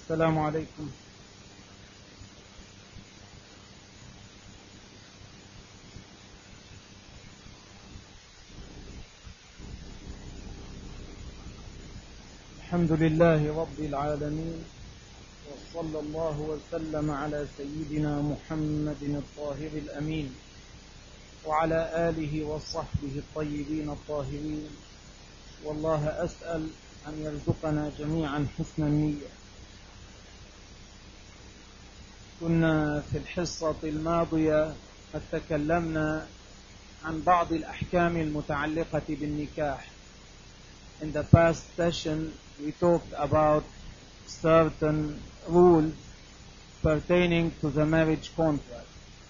السلام عليكم. الحمد لله رب العالمين، وصلى الله وسلم على سيدنا محمد الطاهر الأمين وعلى آله وصحبه الطيبين الطاهرين. والله أسأل أن يرزقنا جميعا حسن النية. كنا في الحصة الماضية قد تكلمنا عن بعض الأحكام المتعلقة بالنكاح. In the past session we talked about certain rules pertaining to the marriage contract.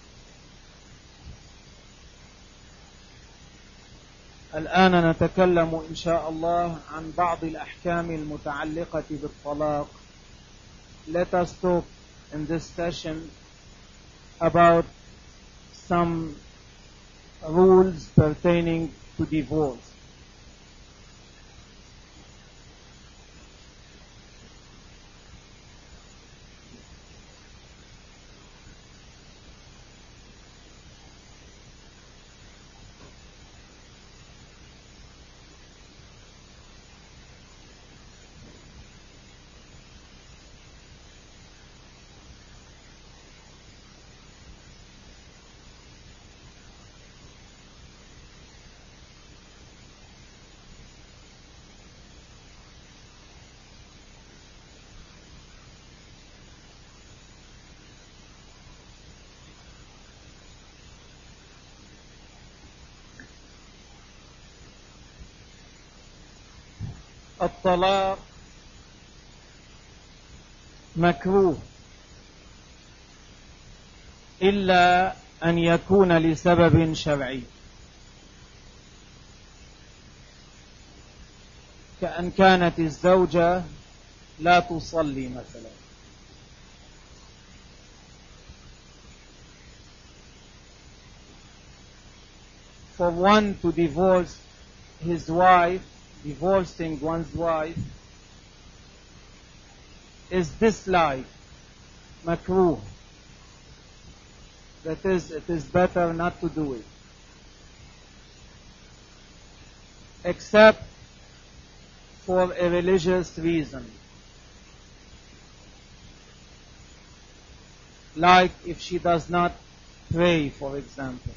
الآن نتكلم إن شاء الله عن بعض الأحكام المتعلقة بالطلاق. Let us talk in this session about some rules pertaining to divorce. الطلاق مكروه إلا أن يكون لسبب شرعي، كأن كانت الزوجة لا تصلي مثلا، for one to divorce his wife. Divorcing one's wife is disliked, makruh. That is, it is better not to do it, except for a religious reason, like if she does not pray, for example.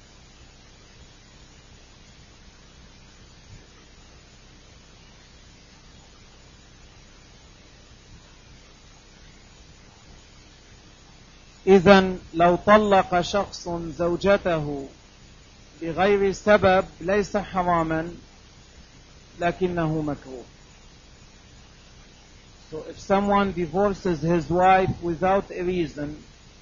إذن لو طلق شخص زوجته بغير سبب ليس حراما لكنه مكروه. So if someone divorces his wife without a reason,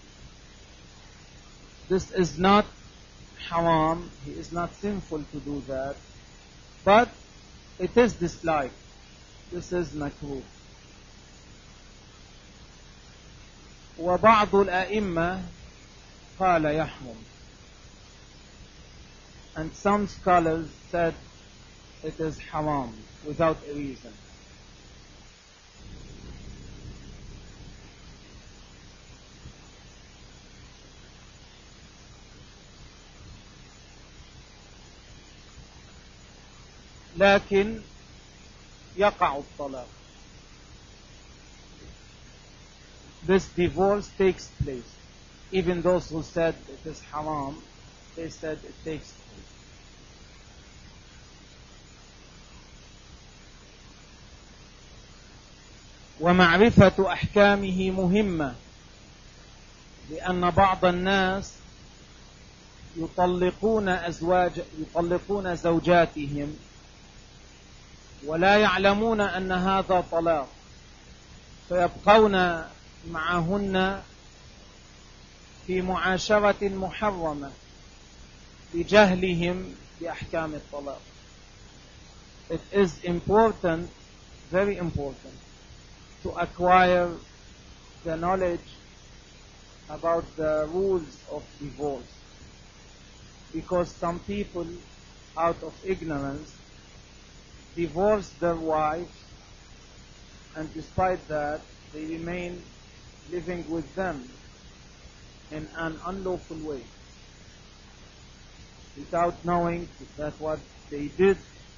this is not haram, he is not sinful to do that, but it is disliked. This is makruh. وبعض الأئمة قال يحرم, and some scholars said it is haram without a reason. لكن يقع الطلاق. This divorce takes place. Even those who said it is haram, they said it takes place. ومعرفة أحكامه مهمة، لأن بعض الناس يطلقون زوجاتهم ولا يعلمون أن هذا طلاق، فيبقون معهن في معاشرة محرمة بجهلهم بأحكام الطلاق. It is important, very important, to acquire the knowledge about the rules of divorce, because some people, out of ignorance, divorce their wives, and despite that they remain living with them in an unlawful way, without knowing that what they did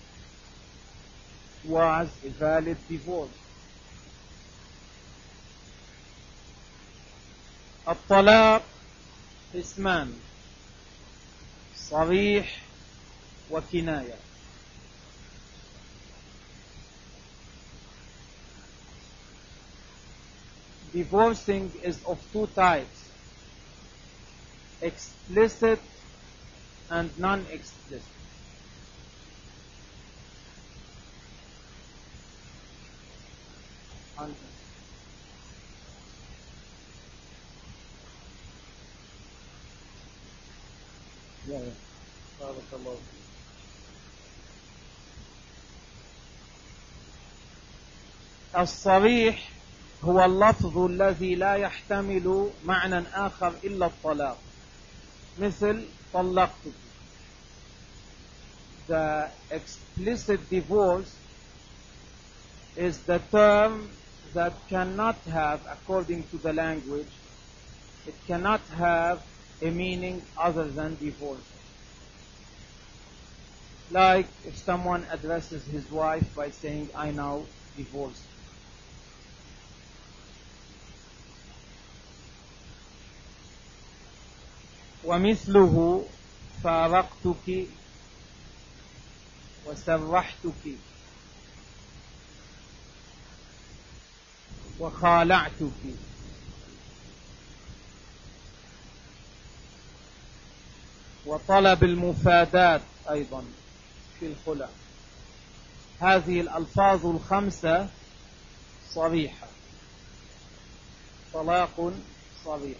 was a valid divorce. الطلاق اسمان صريح وكناية. Divorcing is of two types: explicit and non-explicit. الصريح هو اللفظ الذي لا يحتمل معنى آخر إلا الطلاق، مثل طلقتك. The explicit divorce is the term that cannot have, according to the language, it cannot have a meaning other than divorce. Like if someone addresses his wife by saying, I now divorce you. ومثله فارقتك وسرحتك وخالعتك. وطلب المفادات أيضا في الخلع. هذه الألفاظ الخمسة صريحة، طلاق صريح.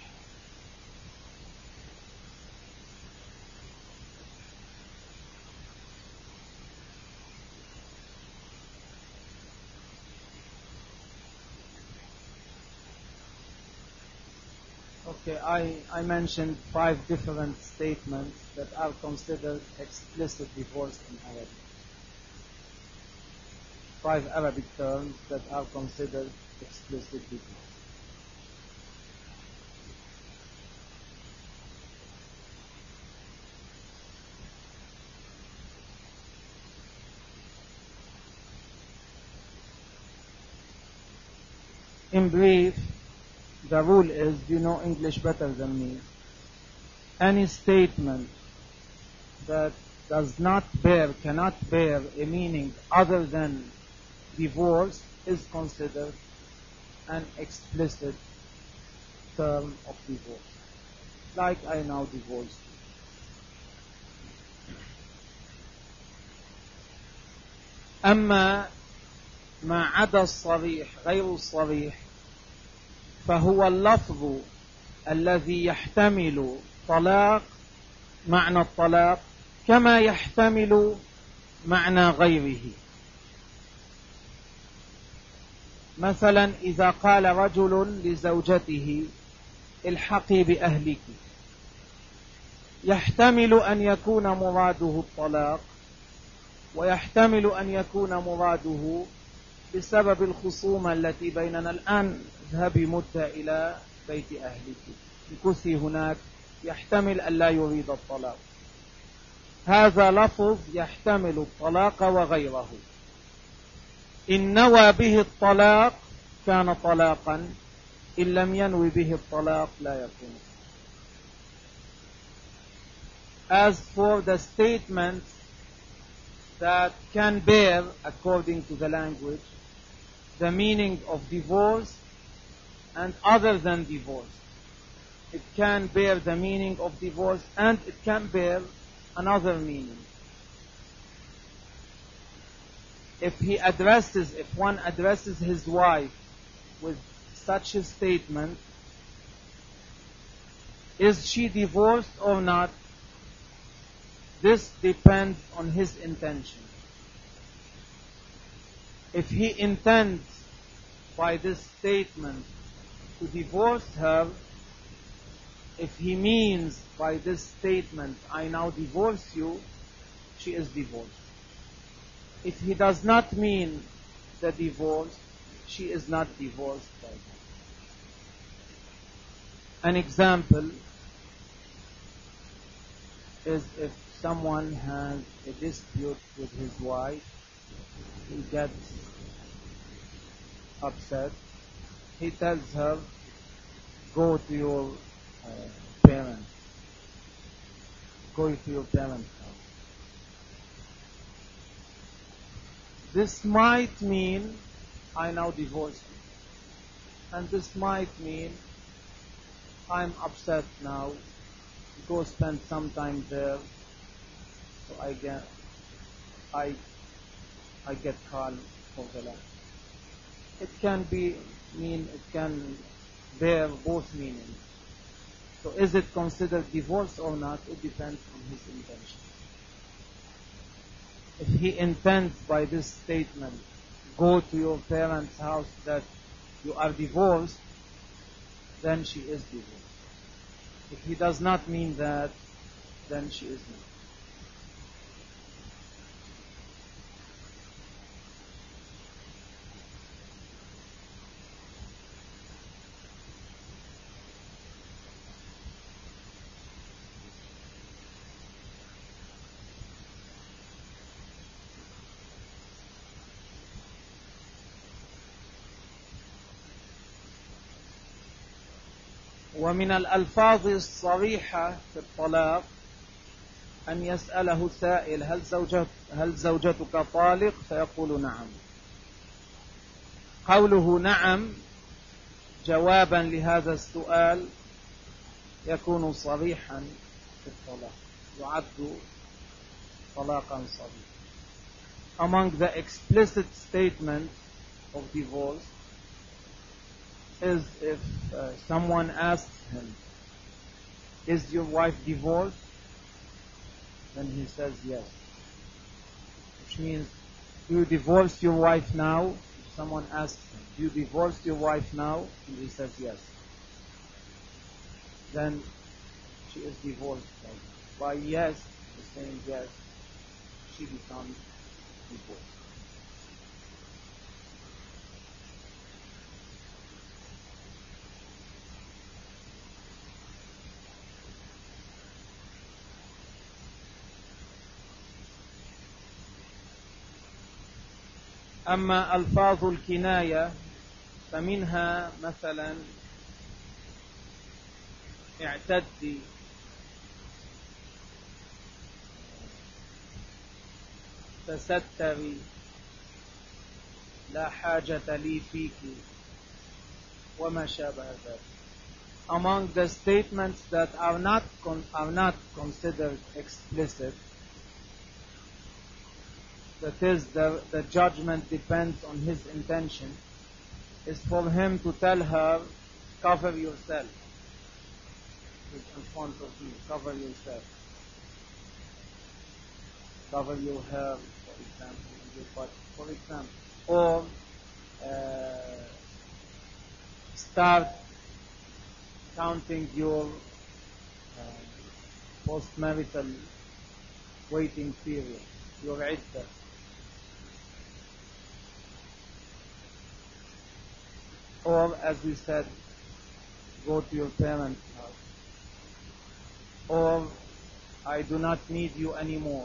Okay, I mentioned 5 different statements that are considered explicit divorce in Arabic. 5 Arabic terms that are considered explicit divorce. In brief, the rule is, you know English better than me, any statement that cannot bear a meaning other than divorce is considered an explicit term of divorce. Like, I now divorce you. أما ما عدا الصريح غير الصريح فهو اللفظ الذي يحتمل طلاق معنى الطلاق كما يحتمل معنى غيره. مثلا إذا قال رجل لزوجته الحقي بأهلك، يحتمل أن يكون مراده الطلاق، ويحتمل أن يكون مراده بسبب الخصومة التي بيننا الآن، اذهبي متى إلى بيت أهلك، امكثي هناك، يحتمل أن لا يريد الطلاق. هذا لفظ يحتمل الطلاق وغيره. إن نوى به الطلاق كان طلاقا، إن لم ينوي به الطلاق لا يكون. As for the statements that can bear, according to the language, the meaning of divorce and other than divorce, it can bear the meaning of divorce and it can bear another meaning. If one addresses his wife with such a statement, is she divorced or not? This depends on his intention. If he intends by this statement to divorce her, if he means by this statement, I now divorce you, she is divorced. If he does not mean the divorce, she is not divorced by him. An example is if someone has a dispute with his wife, he gets upset, he tells her, go to your parents. Go to your parents' house. This might mean, I now divorce you. And this might mean, I'm upset now. Go spend some time there. So I get calm for the life. It can bear both meanings. So is it considered divorce or not? It depends on his intention. If he intends by this statement, go to your parents' house, that you are divorced, then she is divorced. If he does not mean that, then she is not. ومن الألفاظ الصريحة في الطلاق أن يسأله سائل هل زوجتك طالق فيقول نعم. قوله نعم جوابا لهذا السؤال يكون صريحا في الطلاق، يعد طلاقا صريحا. Among the explicit statements of divorce is if someone asks him, is your wife divorced? Then he says yes. Which means, do you divorce your wife now? If someone asks him, do you divorce your wife now? And he says yes. Then she is divorced. By yes, he's saying yes, she becomes divorced. أما ألفاظ الكناية فمنها مثلا اعتدي، تستري، لا حاجة لي فيك، وما شابه ذلك. Among the statements that are not considered explicit, that is, the judgment depends on his intention, is for him to tell her, cover yourself. In front of you, cover yourself. Cover your hair, for example, and your butt, for example. Or start counting your post-marital waiting period, your iddah. Or, as we said, go to your parents' house. Or, I do not need you anymore.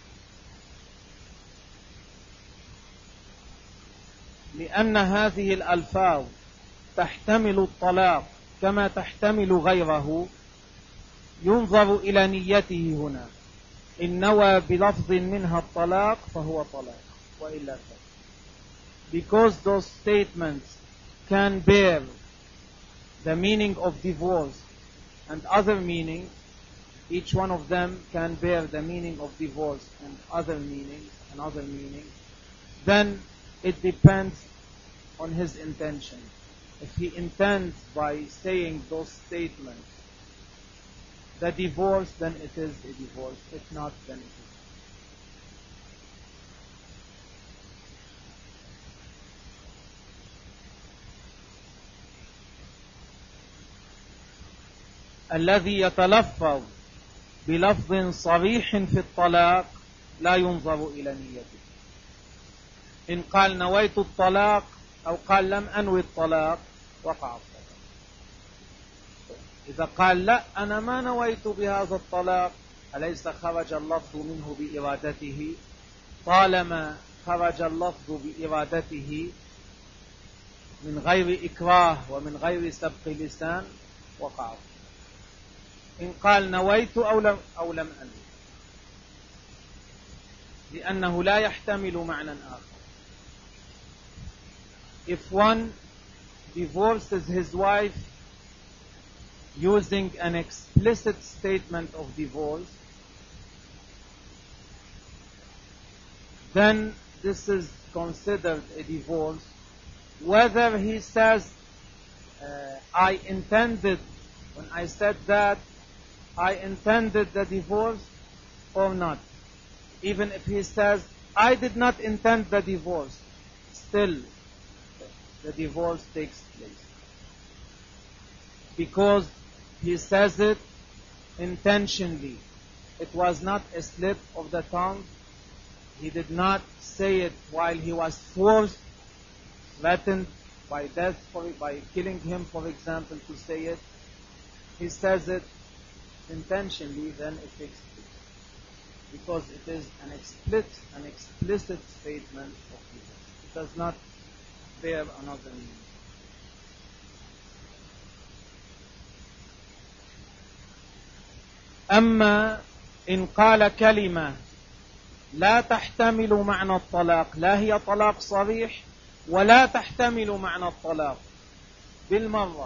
لأن هذه الألفاظ تحتمل الطلاق كما تحتمل غيره، ينظر إلى نيته هنا. إن نوى بلفظ منها الطلاق فهو طلاق وإلا فلا. Because those statements can bear the meaning of divorce and other meanings, each one of them can bear the meaning of divorce and other meanings, then it depends on his intention. If he intends by saying those statements the divorce, then it is a divorce. If not, then it is. الذي يتلفظ بلفظ صريح في الطلاق لا ينظر إلى نيته. إن قال نويت الطلاق أو قال لم أنوي الطلاق وقع الطلاق. إذا قال لا أنا ما نويت بهذا الطلاق، أليس خرج اللفظ منه بإرادته؟ طالما خرج اللفظ بإرادته من غير إكراه ومن غير سبق لسان وقع. إن قال نويت أو لم أنوي، لأنه لا يحتمل معنى آخر. If one divorces his wife using an explicit statement of divorce, then this is considered a divorce, whether he says, I intended, when I said that, I intended the divorce or not. Even if he says, I did not intend the divorce, still the divorce takes place. Because he says it intentionally. It was not a slip of the tongue. He did not say it while he was forced, threatened by death, by killing him, for example, to say it. He says it intentionally, then it takes place. Because it is an explicit statement of divorce. It does not bear another meaning. أما إن قال كلمة لا تحتمل معنى الطلاق، لا هي طلاق صريح ولا تحتمل معنى الطلاق بالمرة،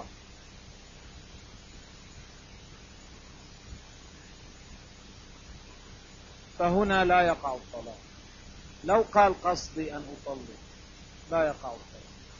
فهنا لا يقع الطلاق. لو قال قصدي أن أطلق لا يقع الطلاق.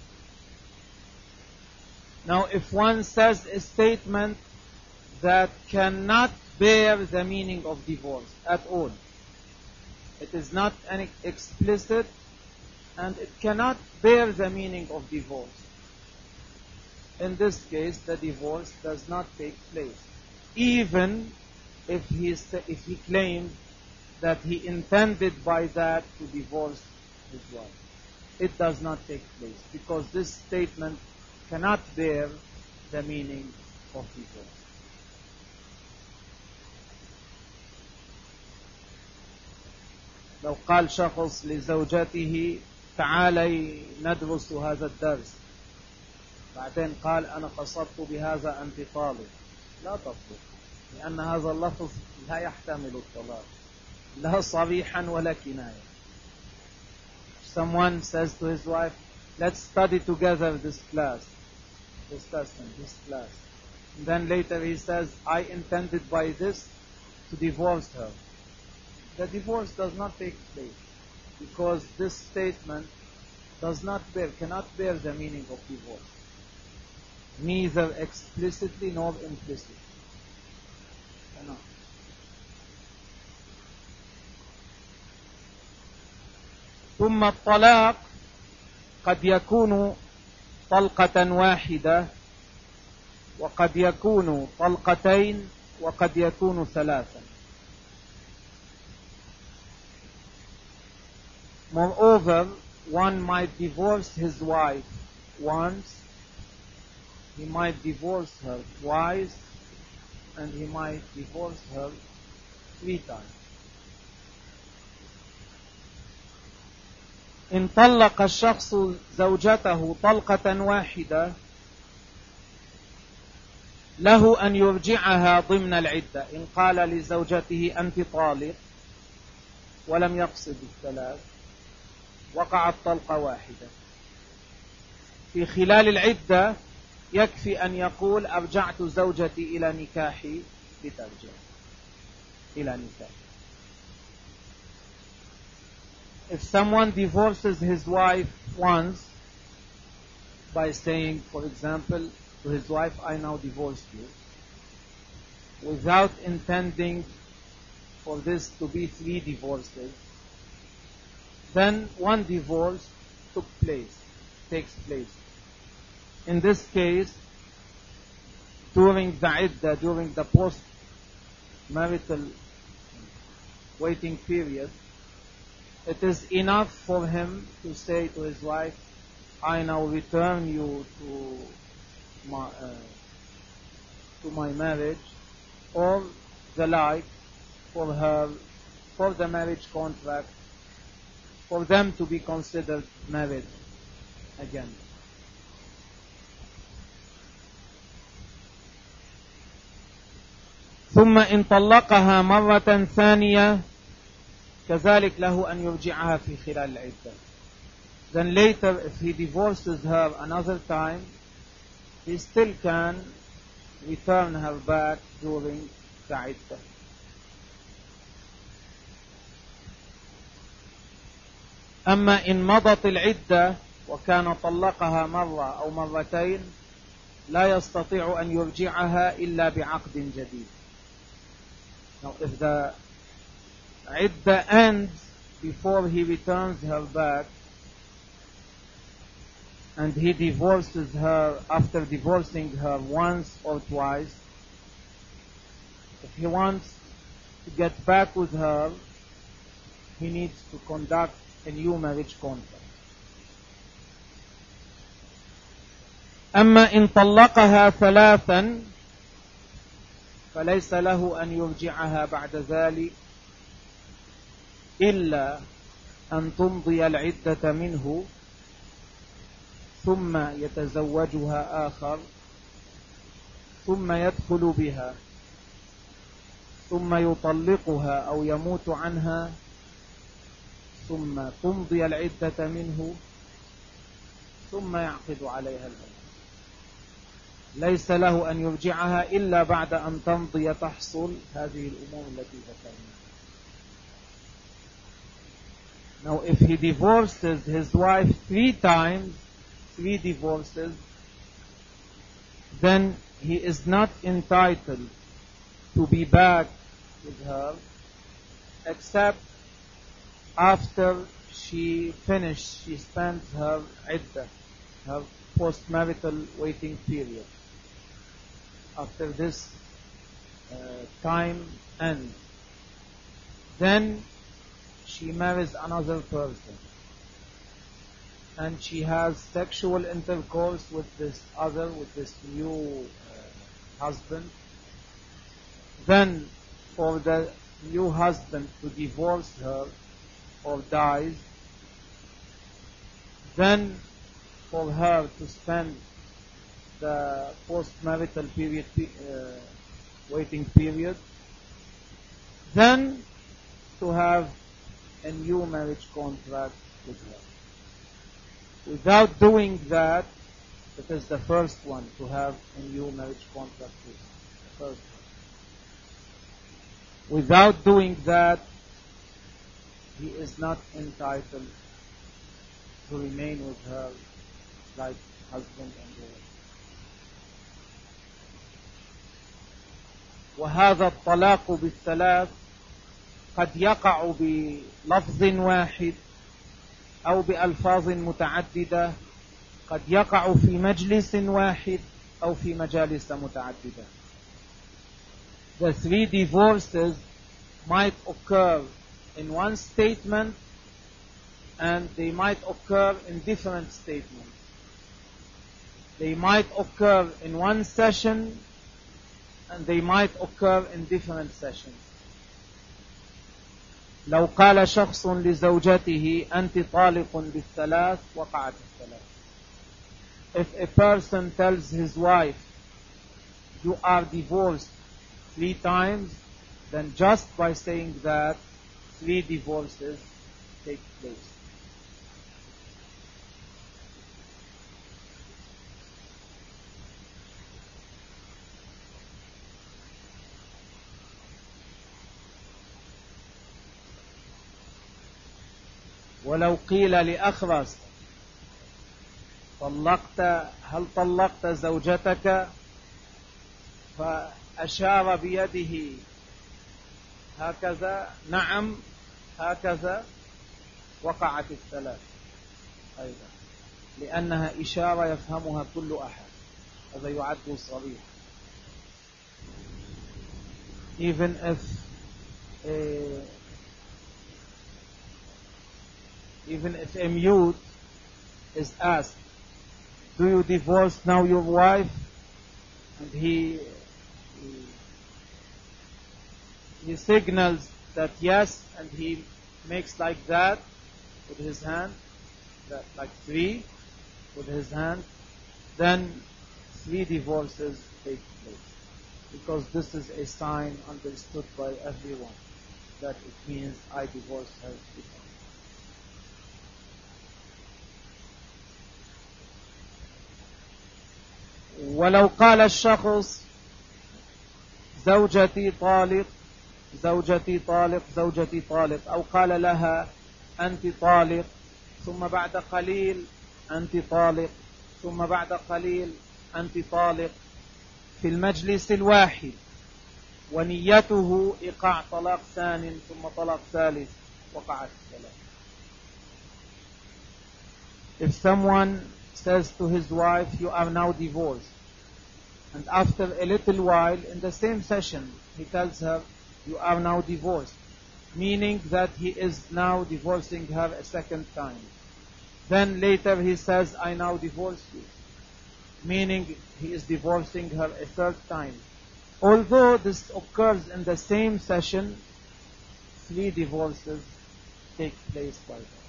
Now if one says a statement that cannot bear the meaning of divorce at all, it is not an explicit and it cannot bear the meaning of divorce, in this case the divorce does not take place, even if he claimed that he intended by that to divorce his wife. It does not take place because this statement cannot bear the meaning of divorce. لو قال شخص لزوجته تعالي ندرس هذا الدرس، بعدين قال أنا قصدت بهذا أنت طالب، لا تطلق، لأن هذا اللفظ لا يحتمل الطلاق لا صريحا ولا كناية. Someone says to his wife, let's study together this class, this lesson, this class. And then later he says, I intended by this to divorce her. The divorce does not take place because this statement cannot bear the meaning of divorce, neither explicitly nor implicitly. Cannot. ثم الطلاق قد يكون طلقة واحدة وقد يكون طلقتين وقد يكون ثلاثة. Moreover, one might divorce his wife once, he might divorce her twice, and he might divorce her 3 times. إن طلق الشخص زوجته طلقة واحدة له أن يرجعها ضمن العدة. إن قال لزوجته أنت طالق ولم يقصد الثلاث، وقعت طلقة واحدة. في خلال العدة يكفي أن يقول أرجعت زوجتي إلى نكاحي لترجع إلى نكاحي. If someone divorces his wife once by saying, for example, to his wife, I now divorce you, without intending for this to be 3 divorces, then 1 divorce takes place. In this case, during the iddah, during the post-marital waiting period, it is enough for him to say to his wife, I now return you to to my marriage, or the like, for her, for the marriage contract, for them to be considered married again. ثم إن طلقها مرة ثانية كذلك له أن يرجعها في خلال العدة. Then later, if he divorces her another time, he still can return her back during the عدة. أما إن مضت العدة وكان طلقها مرة أو مرتين لا يستطيع أن يرجعها إلا بعقد جديد. Now, if the idda ends before he returns her back, and he divorces her after divorcing her once or twice, if he wants to get back with her, he needs to conduct a new marriage contract. أما إن طلقها ثلاثا فليس له أن يرجعها بعد ذلك إلا أن تمضي العدة منه ثم يتزوجها آخر ثم يدخل بها ثم يطلقها أو يموت عنها ثم تمضي العدة منه ثم يعقد عليها الأمر. ليس له أن يرجعها إلا بعد أن تمضي تحصل هذه الأمور التي ذكرناها. Now, if he divorces his wife 3 times, 3 divorces, then he is not entitled to be back with her except after she spends her iddah, her post-marital waiting period. After this time ends, then she marries another person and she has sexual intercourse with this new husband. Then for the new husband to divorce her or dies, then for her to spend the post-marital period, waiting period, then to have a new marriage contract with her. Without doing that, it is the first one to have a new marriage contract with the first one. Without doing that, he is not entitled to remain with her like husband and wife. وهذا الطلاق بالثلاث قد يقع بلفظ واحد أو بألفاظ متعددة، قد يقع في مجلس واحد أو في مجالس متعددة. The 3 divorces might occur in one statement and they might occur in different statements. They might occur in one session and they might occur in different sessions. لو قال شخص لزوجته أنت طالق بالثلاث وقعت الثلاث. If a person tells his wife you are divorced 3 times, then just by saying that 3 divorces take place. ولو قيل لأخرس هل طلقت زوجتك فأشار بيده هكذا نعم هكذا، وقعت الثلاث أيضا، لأنها إشارة يفهمها كل أحد. هذا يعد صريح. Even if a mute is asked, do you divorce now your wife? And he he signals that yes, and he makes like that with his hand, that like 3 with his hand, then 3 divorces take place. Because this is a sign understood by everyone that it means I divorce her. ولو قال الشخص زوجتي طالق زوجتي طالق زوجتي طالق، أو قال لها أنت طالق، ثم بعد قليل أنت طالق، ثم بعد قليل أنت طالق في المجلس الواحد، ونيته إيقاع طلاق ثان ثم طلاق ثالث، وقعت الثلاث. If someone says to his wife, you are now divorced, and after a little while in the same session he tells her, you are now divorced, meaning that he is now divorcing her a second time. Then later he says, I now divorce you, meaning he is divorcing her a third time. Although this occurs in the same session, 3 divorces take place by them.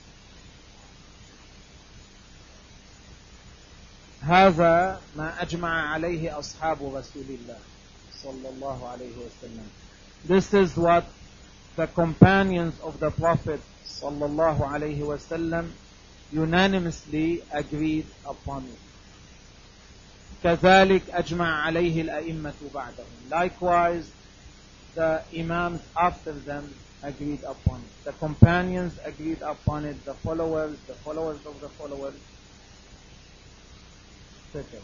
هذا ما أجمع عليه أصحاب رسول الله صلى الله عليه وسلم. This is what the companions of the Prophet صلى الله عليه وسلم unanimously agreed upon it. كذلك أجمع عليه الأئمة بعدهم. Likewise, the Imams after them agreed upon it. The companions agreed upon it. The followers of the followers, etc.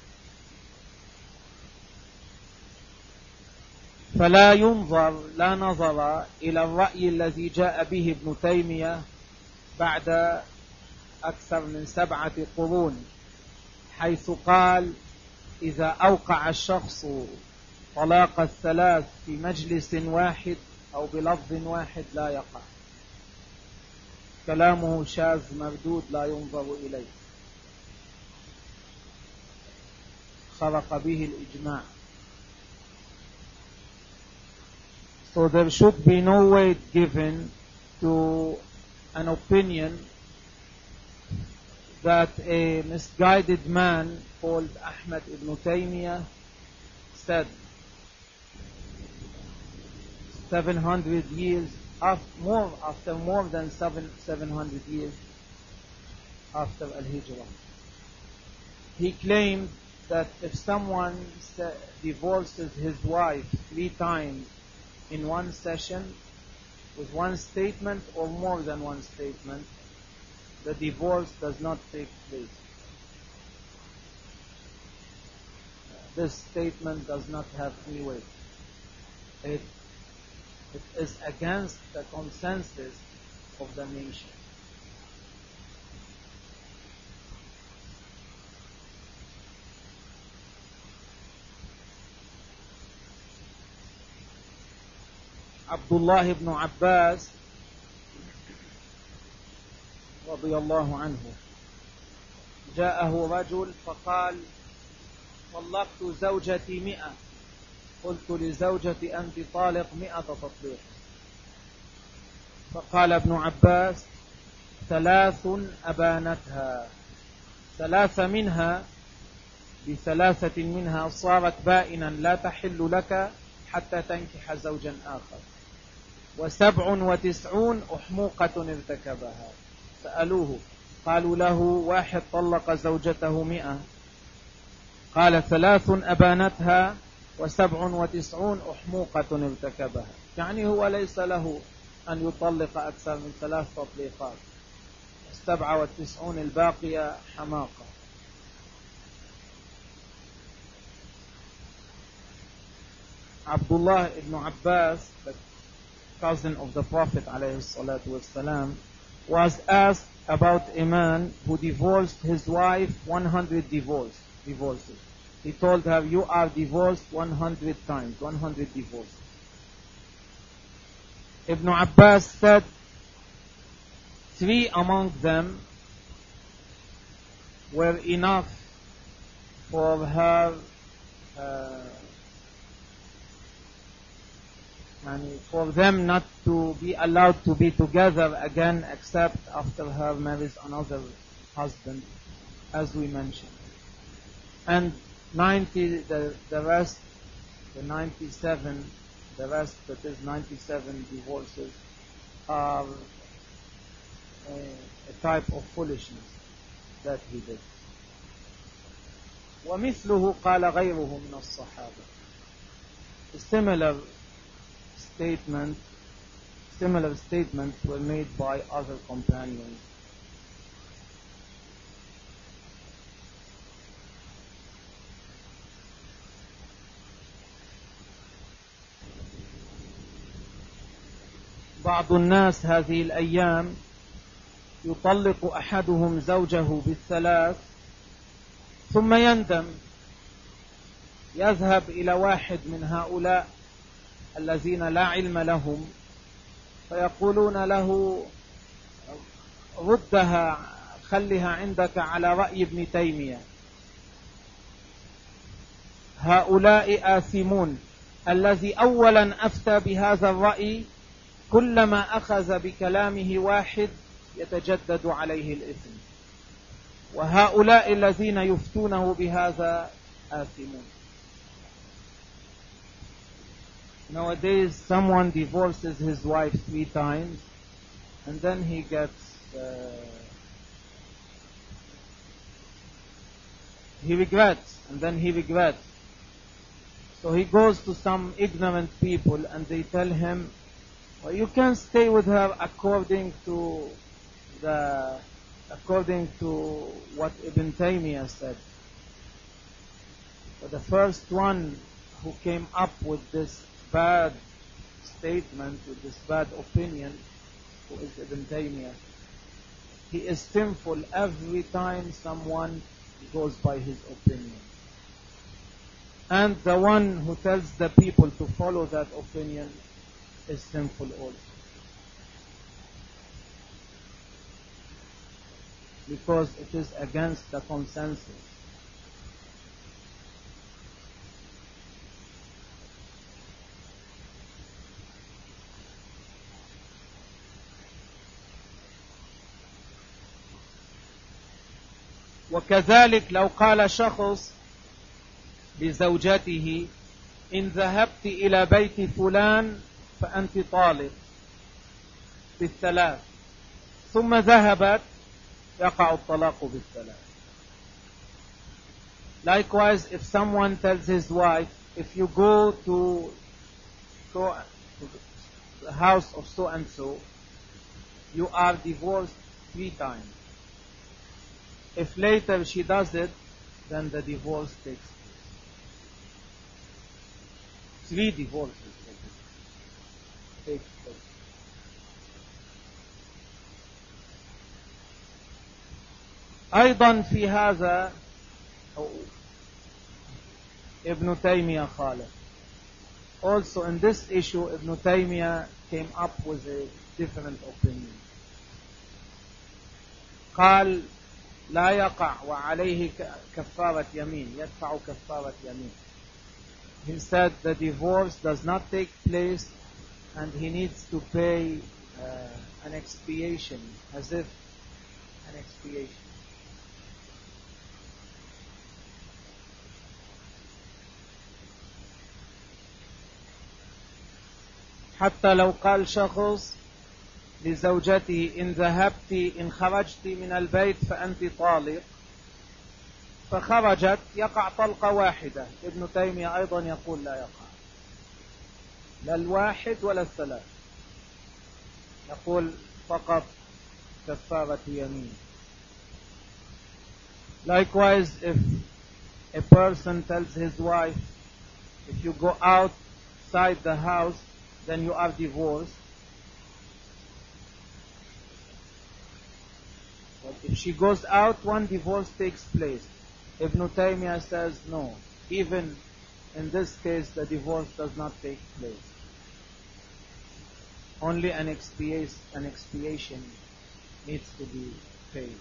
فلا ينظر لا نظر إلى الرأي الذي جاء به ابن تيمية بعد أكثر من 7 قرون، حيث قال إذا أوقع الشخص طلاق الثلاث في مجلس واحد أو بلفظ واحد لا يقع. كلامه شاذ مردود لا ينظر إليه، خرق به الإجماع. So there should be no weight given to an opinion that a misguided man called Ahmad ibn Taymiyyah said 700 years after more than 700 years after Al-Hijrah. He claimed that if someone divorces his wife 3 times in one session with one statement or more than one statement, the divorce does not take place. This statement does not have any weight. It is against the consensus of the nation. Abdullah ibn Abbas رضي الله عنه جاءه رجل فقال طلقت زوجتي 100. قلت لزوجتي أنت طالق 100 تطليق. فقال ابن عباس 3 أبانتها، 3 منها ب3 منها صارت بائنا لا تحل لك حتى تنكح زوجا آخر، 97 أحموقة ارتكبها. سألوه قالوا له 1 طلق زوجته 100، قال 3 أبانتها و97 أحموقة ارتكبها. يعني هو ليس له أن يطلق أكثر من 3 تطليقات، 97 الباقية حماقة. Abdullah ibn Abbas, the cousin of the Prophet ﷺ, was asked about a man who divorced his wife 100 divorces. He told her, you are divorced 100 times, 100 divorces. Ibn Abbas said 3 among them were enough for her and for them not to be allowed to be together again except after her marries another husband, as we mentioned. And 90, the rest, the 97, the rest, that is 97 divorces, are a type of foolishness that he did. ومثله قال غيره من الصحابة. A similar statements were made by other companions. بعض الناس هذه الأيام يطلق أحدهم زوجه بالثلاث ثم يندم، يذهب إلى واحد من هؤلاء الذين لا علم لهم فيقولون له ردها، خلها عندك على رأي ابن تيمية. هؤلاء آثمون. الذي أولا أفتى بهذا الرأي كلما أخذ بكلامه واحد يتجدد عليه الإثم، وهؤلاء الذين يفتونه بهذا آثمون. Nowadays someone divorces his wife 3 times and then he regrets, and then he regrets. So he goes to some ignorant people and they tell him, well, you can stay with her according to what Ibn Taymiyyah said. But the first one who came up with this bad statement, with this bad opinion, who is Ibn Taymiyyah, he is sinful every time someone goes by his opinion. And the one who tells the people to follow that opinion is sinful also. Because it is against the consensus. وكذلك لو قال شخص لزوجته إن ذهبت إلى بيت فلان فأنت طالق بالثلاث، ثم ذهبت، يقع الطلاق بالثلاث. Likewise, if someone tells his wife, if you go to the house of so and so, you are divorced 3 times. If later she does it, then the divorce takes place. 3 divorces take place. أيضا في هذا Ibn Taymiyyah خالف. Also in this issue Ibn Taymiyyah came up with a different opinion. قال لا يقع وعليه كفارة يمين، يدفع كفارة يمين. He said the divorce does not take place and he needs to pay an expiation, as if an expiation. حتى لو قال شخص لزوجته إن ذهبت إن خرجت من البيت فأنت طالق، فخرجت، يقع طلقة واحدة. ابن تيمية أيضا يقول لا يقع لا الواحد ولا الثلاث، يقول فقط كفارة يمين. Likewise, if a person tells his wife, if you go outside the house, then you are divorced. But if she goes out, one divorce takes place. Ibn Taymiyyah says no. Even in this case, the divorce does not take place. Only an expiation needs to be paid.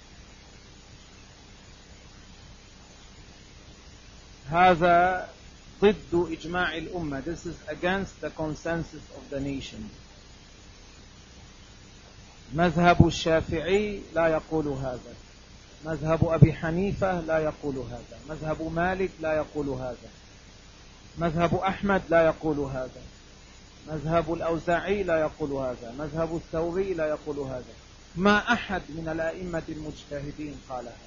هذا ضد إجماع الأمة. This is against the consensus of the nation. مذهب الشافعي لا يقول هذا، مذهب أبي حنيفة لا يقول هذا، مذهب مالك لا يقول هذا، مذهب أحمد لا يقول هذا، مذهب الأوزاعي لا يقول هذا، مذهب الثوري لا يقول هذا. ما أحد من الأئمة المجتهدين قال هذا.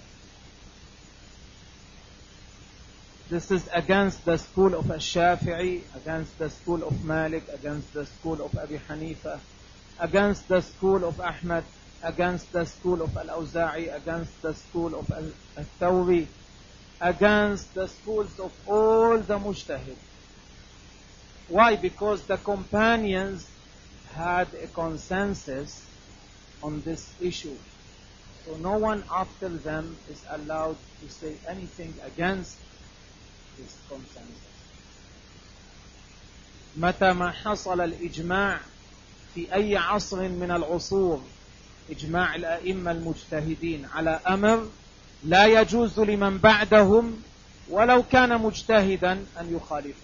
This is against the school of Shafi'i, against the school of Malik, against the school of Abi Hanifa, against the school of Ahmad, against the school of Al-Awza'i, against the school of Al-Thawri, against the schools of all the mujtahid. Why? Because the companions had a consensus on this issue. So no one after them is allowed to say anything against this consensus. متى ما حصل الإجماع في أي عصر من العصور، إجماع الأئمة المجتهدين على أمر، لا يجوز لمن بعدهم ولو كان مجتهدا أن يخالفه.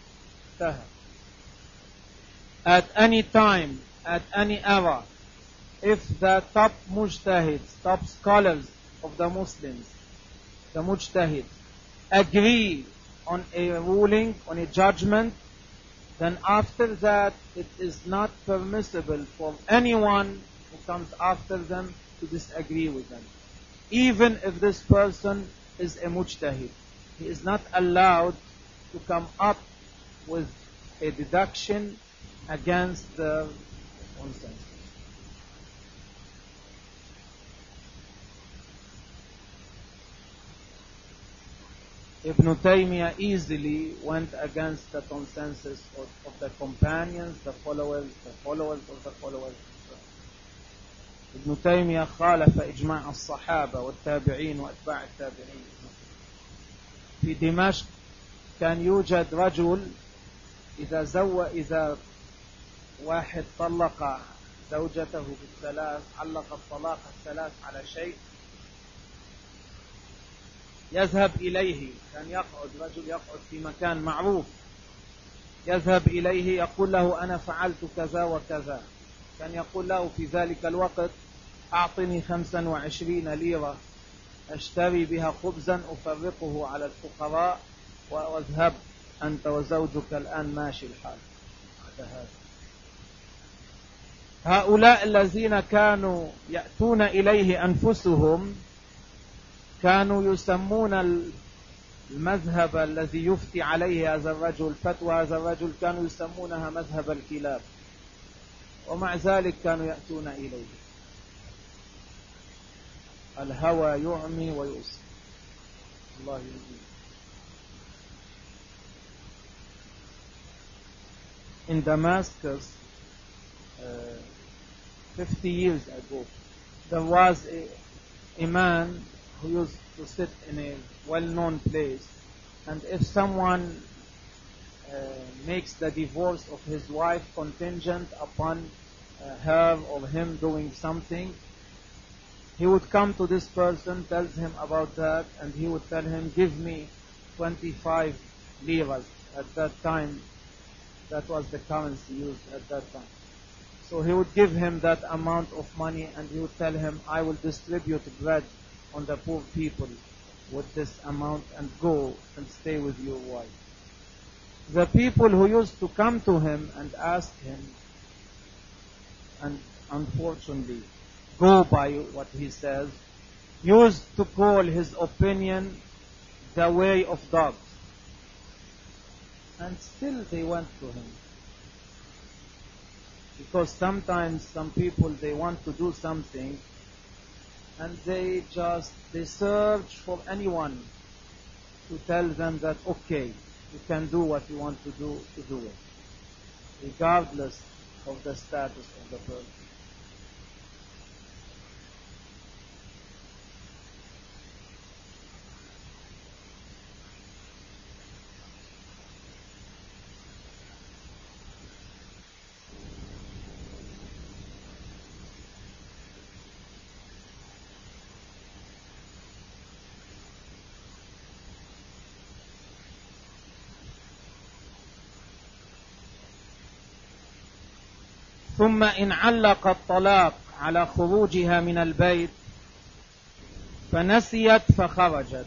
At any time, at any era, if the top mujtahids, top scholars of the Muslims, the mujtahid, agree on a ruling, on a judgment, then after that it is not permissible for anyone who comes after them to disagree with them. Even if this person is a mujtahid, he is not allowed to come up with a deduction against the consensus. Ibn Taymiyyah easily went against the consensus of the companions, the followers of the followers. ابن تيمية خالف إجماع الصحابة والتابعين وأتباع التابعين. في دمشق كان يوجد رجل إذا واحد طلق زوجته بالثلاث، علق الطلاق الثلاث على شيء، يذهب إليه، كان يقعد رجل يقعد في مكان معروف، يذهب إليه يقول له أنا فعلت كذا وكذا. كان يقول له في ذلك الوقت أعطني 25 ليرة أشتري بها خبزا أفرقه على الفقراء وأذهب أنت وزوجك الآن ماشي الحال. هؤلاء الذين كانوا يأتون إليه أنفسهم كانوا يسمون المذهب الذي يفتي عليه هذا الرجل، فتوى هذا الرجل، كانوا يسمونها مذهب الكلاب، ومع ذلك كانوا يأتون إليه. الهوى يعمي ويؤصي. الله يهديه. In Damascus, 50 years ago, there was a man who used to sit in a well-known place, and if someone makes the divorce of his wife contingent upon her or him doing something, he would come to this person, tells him about that, and he would tell him, give me 25 liras. At that time, that was the currency used at that time. So he would give him that amount of money, and he would tell him, I will distribute bread on the poor people with this amount, and go and stay with your wife. The people who used to come to him and ask him, and unfortunately go by what he says, used to call his opinion the way of dogs. And still they went to him. Because sometimes some people, they want to do something, and they search for anyone to tell them that, okay, you can do what you want to do it, regardless of the status of the person. ثم إن علق الطلاق على خروجها من البيت فنسيت فخرجت،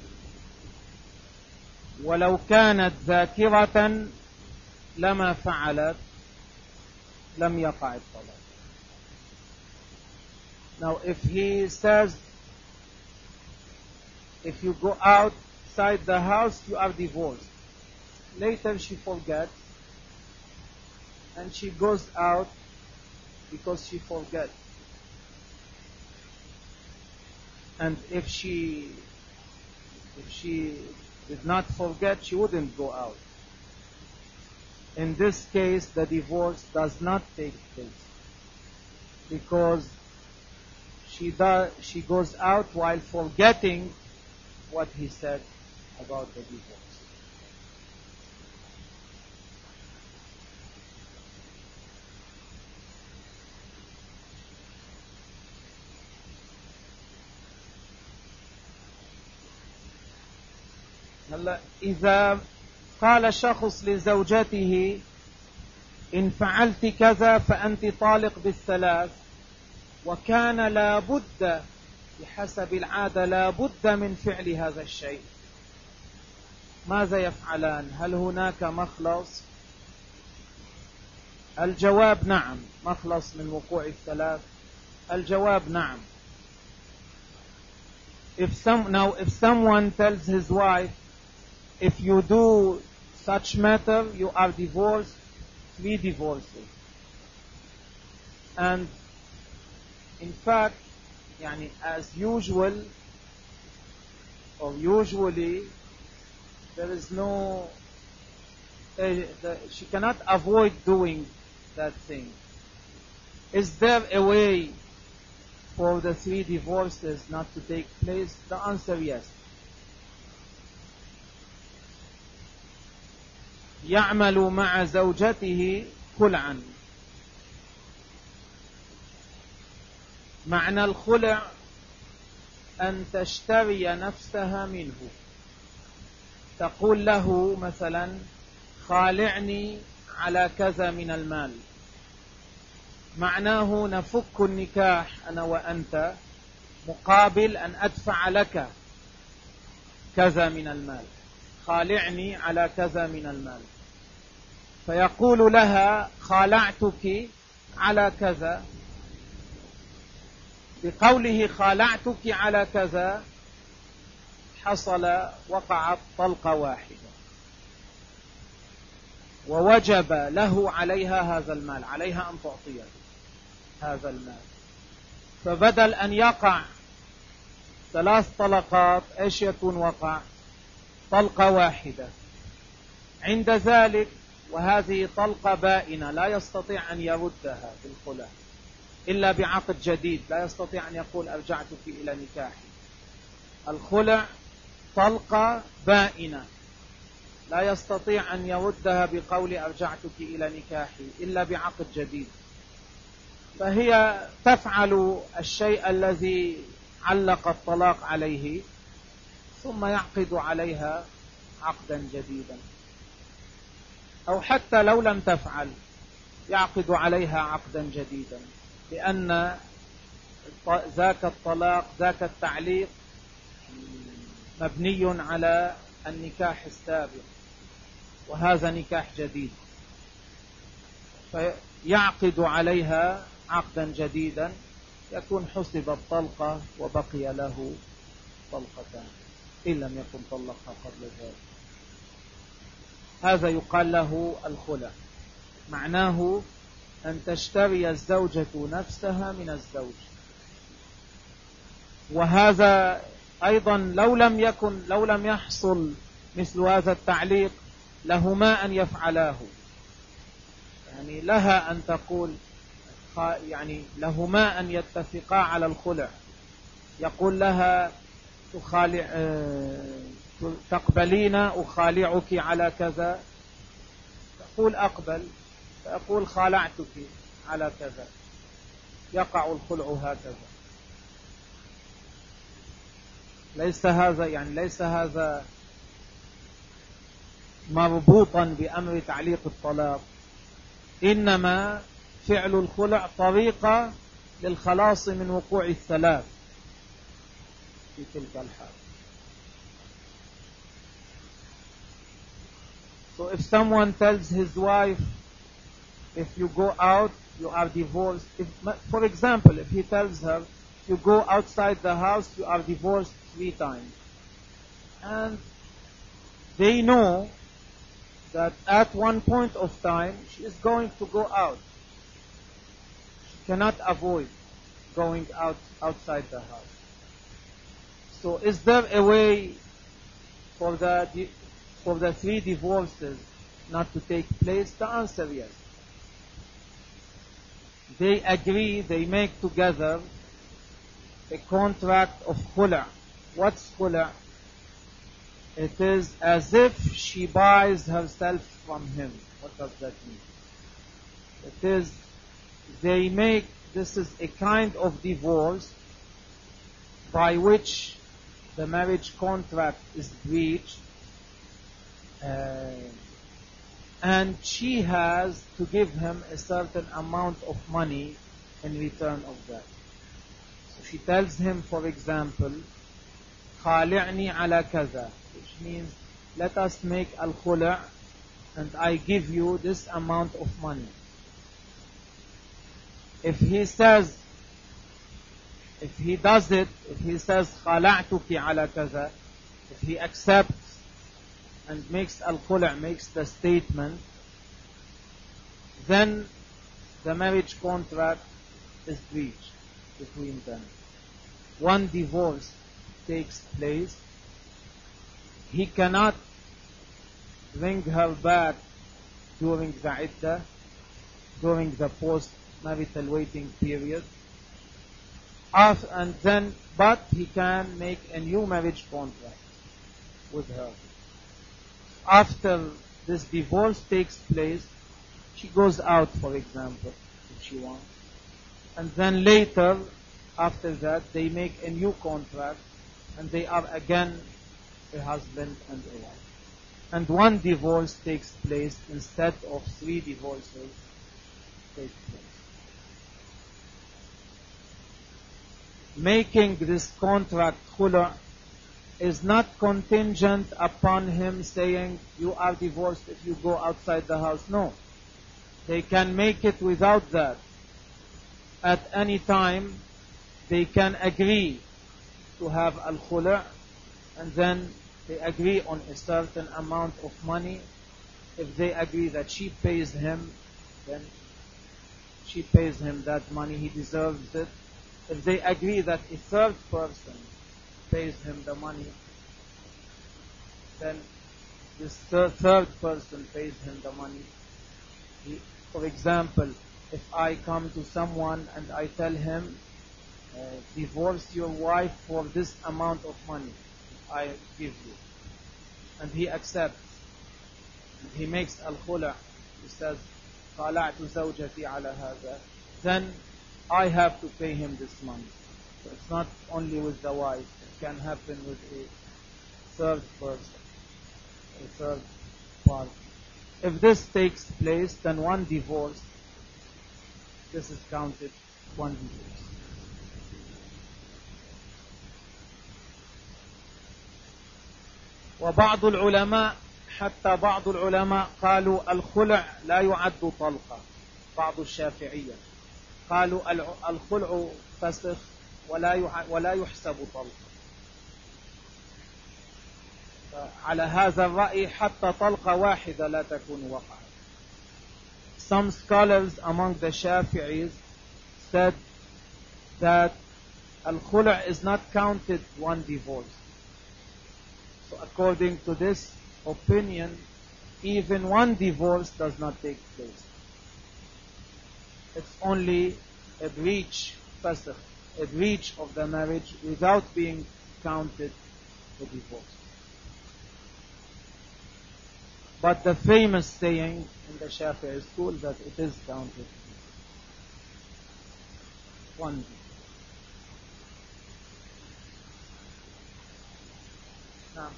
ولو كانت ذاكرة لما فعلت لم يقع الطلاق. Now if he says, if you go outside the house you are divorced, later she forgets and she goes out because she forgets, and if she did not forget, she wouldn't go out. In this case, the divorce does not take place because she goes out while forgetting what he said about the divorce. إذا قال شخص لزوجته إن فعلت كذا فأنت طالق بالثلاث، وكان لابد بحسب العادة لابد من فعل هذا الشيء، ماذا يفعلان؟ هل هناك مخلص؟ الجواب نعم، مخلص من وقوع الثلاث. الجواب نعم. If someone tells his wife, if you do such matter, you are divorced, 3 divorces. And in fact, as usual, or usually, there is no, she cannot avoid doing that thing. Is there a way for the 3 divorces not to take place? The answer yes. يعمل مع زوجته خلعا. معنى الخلع أن تشتري نفسها منه، تقول له مثلا خالعني على كذا من المال، معناه نفك النكاح أنا وأنت مقابل أن أدفع لك كذا من المال، خالعني على كذا من المال. فيقول لها خالعتك على كذا، بقوله خالعتك على كذا وقعت طلقة واحدة، ووجب له عليها هذا المال، عليها أن تعطيه هذا المال. فبدل أن يقع 3 طلقات إيش يكون وقع؟ طلقة واحدة. عند ذلك وهذه طلقة بائنة لا يستطيع أن يردها بالخلع إلا بعقد جديد، لا يستطيع أن يقول أرجعتك إلى نكاحي. الخلع طلقة بائنة لا يستطيع أن يردها بقول أرجعتك إلى نكاحي إلا بعقد جديد. فهي تفعل الشيء الذي علق الطلاق عليه ثم يعقد عليها عقدا جديدا، أو حتى لو لم تفعل يعقد عليها عقدا جديدا، لأن ذاك الطلاق ذاك التعليق مبني على النكاح السابق وهذا نكاح جديد، فيعقد عليها عقدا جديدا يكون حسب الطلقة وبقي له طلقتان إن لم يكن طلقها قبل ذلك. هذا يقال له الخلع، معناه أن تشتري الزوجة نفسها من الزوج. وهذا أيضا لو لم يحصل مثل هذا التعليق لهما أن يفعلاه، يعني لها أن تقول، يعني لهما أن يتفقا على الخلع، يقول لها تقبلين أخالعك على كذا، تقول أقبل، فأقول خالعتك على كذا، يقع الخلع هكذا. ليس هذا مربوطا بأمر تعليق الطلاق، إنما فعل الخلع طريقة للخلاص من وقوع الثلاث في تلك الحال. So if someone tells his wife, if you go out, you are divorced. For example, if he tells her, if you go outside the house, you are divorced 3 times. And they know that at one point of time, she is going to go out. She cannot avoid going outside the house. So is there a way for the 3 divorces not to take place? The answer yes. They agree, they make together a contract of khula. What's khula? It is as if she buys herself from him. What does that mean? It is, this is a kind of divorce by which the marriage contract is breached, and she has to give him a certain amount of money in return of that. So she tells him, for example, خالعني على كذا, which means let us make al-khula' and I give you this amount of money. If he says خالعتك على كذا, if he accepts and makes al-khula', makes the statement, then the marriage contract is breached between them. One divorce takes place. He cannot bring her back during the iddah, during the post-marital waiting period, but he can make a new marriage contract with her. After this divorce takes place, she goes out, for example, if she wants. And then later, after that, they make a new contract, and they are again a husband and a wife. And one divorce takes place instead of 3 divorces take place. Making this contract khula' is not contingent upon him saying, you are divorced if you go outside the house. No. They can make it without that. At any time, they can agree to have al-khula', and then they agree on a certain amount of money. If they agree that she pays him, then she pays him that money, he deserves it. If they agree that a third person pays him the money, then this third person pays him the money. For example, if I come to someone and I tell him, divorce your wife for this amount of money I give you, and he accepts, and he makes al-khula', he says, خالعت زوجتي على هذا, then I have to pay him this money. So it's not only with the wife, it can happen with a third person, a third party. If this takes place, then one divorce, this is counted one divorce. وبعض العلماء حتى بعض العلماء قالوا الخلع لا يعد طلقة. بعض الشافعية قالوا الخلع فسخ ولا يحسب طلقة. على هذا الرأي حتى طلقة واحدة لا تكون وقعت. Some scholars among the Shafi'is said that al-khula' is not counted one divorce. So according to this opinion, even one divorce does not take place. It's only a breach, fasakh, a breach of the marriage without being counted a divorce. But the famous saying in the Shafi'i school that it is counted one divorce. نعم.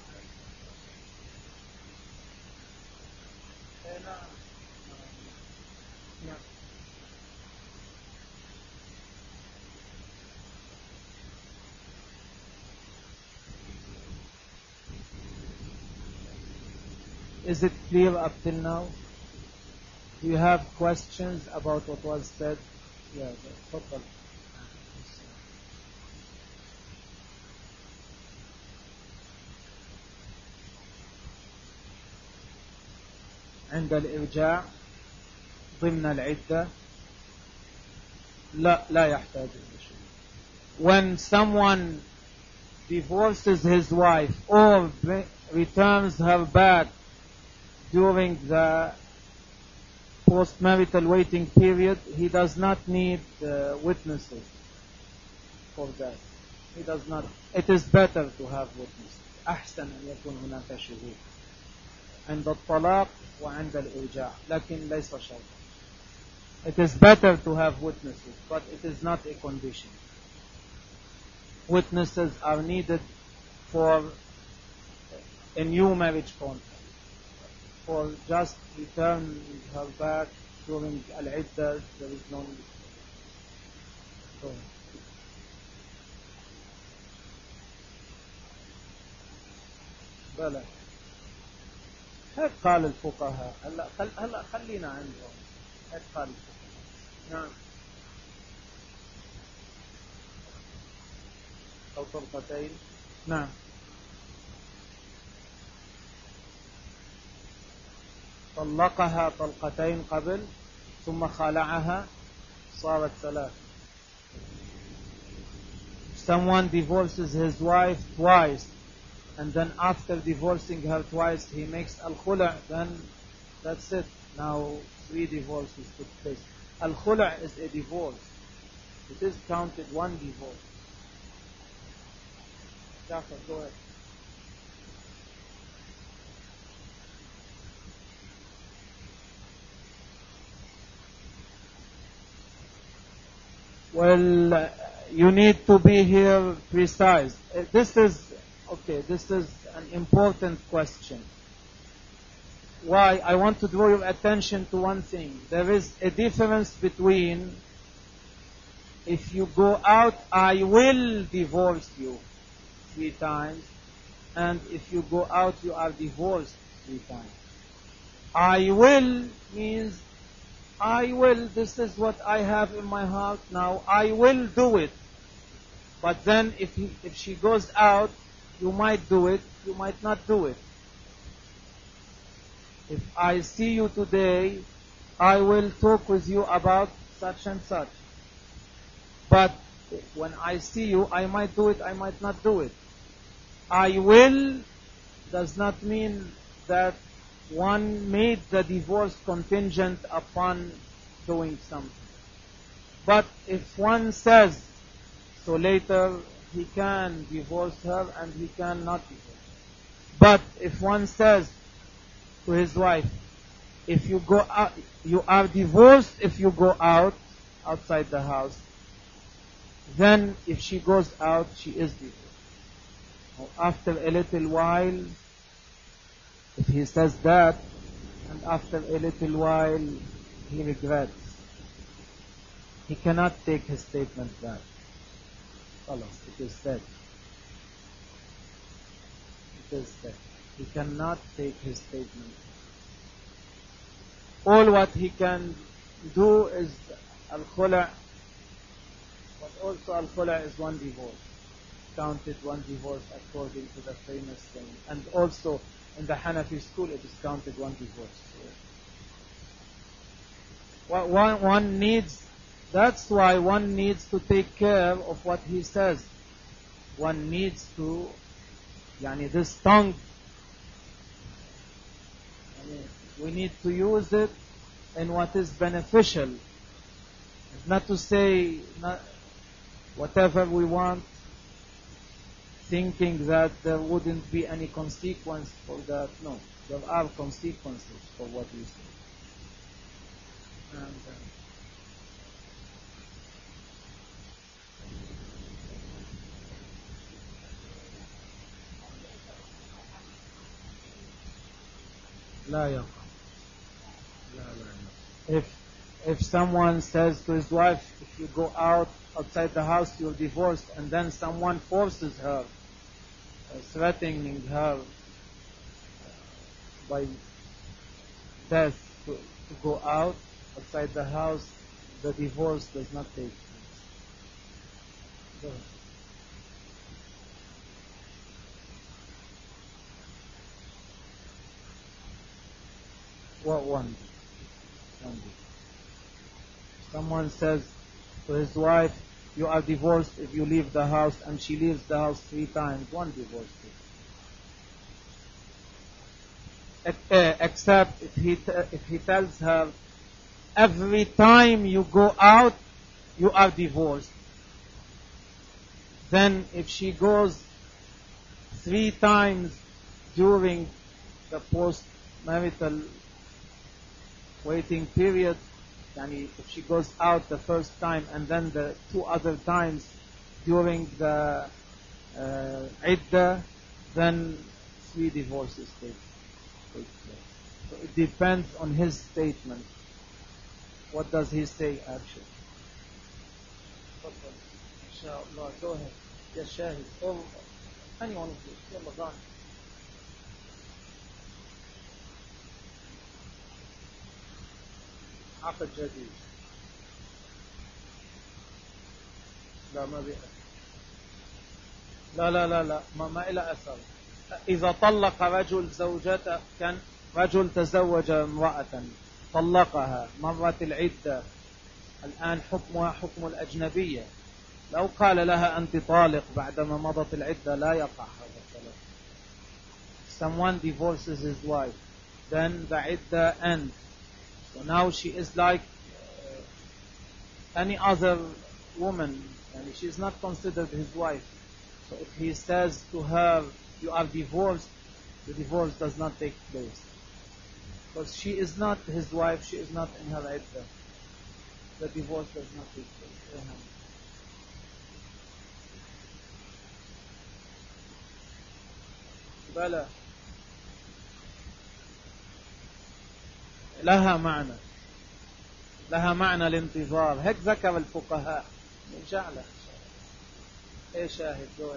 نعم. Is it clear up till now? Do you have questions about what was said? Yeah, تفضل. عند الإرجاع ضمن العدة لا يحتاج إلى شيء. When someone divorces his wife or returns her back during the post-marital waiting period, he does not need witnesses for that. He does not. It is better to have witnesses. أحسن أن يكون هناك شهود عند الطلاق وعند الإرجاع، لكن ليس شرطا. It is better to have witnesses, but it is not a condition. Witnesses are needed for a new marriage contract. For just return her back during al-iddah, there is no need. So, بلى هيك قال الفقهاء. هلا خلينا عندهم. هيك قال الفقهاء. نعم. أو طلقتين. نعم. طلقها طلقتين قبل ثم خالعها صارت ثلاث. Someone divorces his wife twice, and then after divorcing her twice he makes al-khula', then that's it. Now 3 divorces took place. Al-khula' is a divorce. It is counted one divorce. Jafar, go ahead. Well, you need to be here precise. This is an important question. Why? I want to draw your attention to one thing. There is a difference between if you go out, I will divorce you 3 times, and if you go out, you are divorced 3 times. I will means I will, this is what I have in my heart now, I will do it. But then if she goes out, you might do it, you might not do it. If I see you today, I will talk with you about such and such. But when I see you, I might do it, I might not do it. I will does not mean that one made the divorce contingent upon doing something. But if one says, so later he can divorce her and he cannot divorce her. But if one says to his wife, if you go out, you are divorced if you go out, outside the house, then if she goes out, she is divorced. After a little while, if he says that, and after a little while he regrets, he cannot take his statement back. It is said. It is said. He cannot take his statement. All what he can do is al-khula', but also al-khula' is one divorce. Counted one divorce according to the famous thing. And also in the Hanafi school it is counted one divorce. One needs, that's why one needs to take care of what he says. One needs to, this tongue, we need to use it in what is beneficial. Not to say whatever we want, thinking that there wouldn't be any consequence for that. No, there are consequences for what we say. And, لا يقع. If someone says to his wife, if you go outside the house, you're divorced, and then someone forces her, threatening her by says to go outside the house, the divorce does not take place. Go ahead. What one? Someone says to his wife, you are divorced if you leave the house, and she leaves the house 3 times. One divorce. Except if he tells her, every time you go out, you are divorced. Then if she goes 3 times during the post-marital waiting period, if she goes out the first time and then the 2 other times during the iddah, then 3 divorces take place. So it depends on his statement. What does he say actually? Inshallah, go ahead. Ya Shahid. Or anyone of you. Yalla, go on. عقد جديد. لا ما بيأثر. لا ما إلى أثر. إذا طلق رجل زوجته، كان رجل تزوج امرأة طلقها، مرت العدة، الآن حكمها حكم الأجنبية. لو قال لها أنت طالق بعدما مضت العدة لا يقع هذا الطلاق. Someone divorces his wife, then the iddah ends. So now she is like any other woman, and she is not considered his wife. So if he says to her, you are divorced, the divorce does not take place. Because she is not his wife, she is not in her iddah. The divorce does not take place. بلى لها معنى الانتظار، هيك ذكر الفقهاء. نرجع له. ايه شاهد جوه.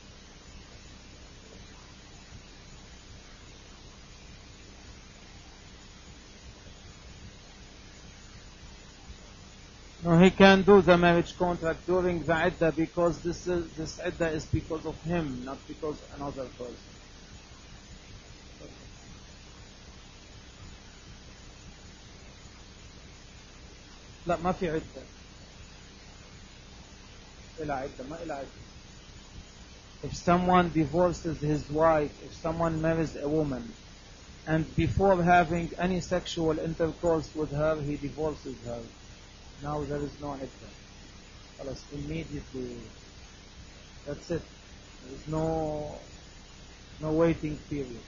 No, he can do the marriage contract during the iddah, because this iddah is because of him, not because another person. لا ما في عدة. إلى عدة ما إلى عدة. If someone divorces his wife, if someone marries a woman, and before having any sexual intercourse with her, he divorces her, now there is no iddah. Immediately, that's it. There is no waiting period.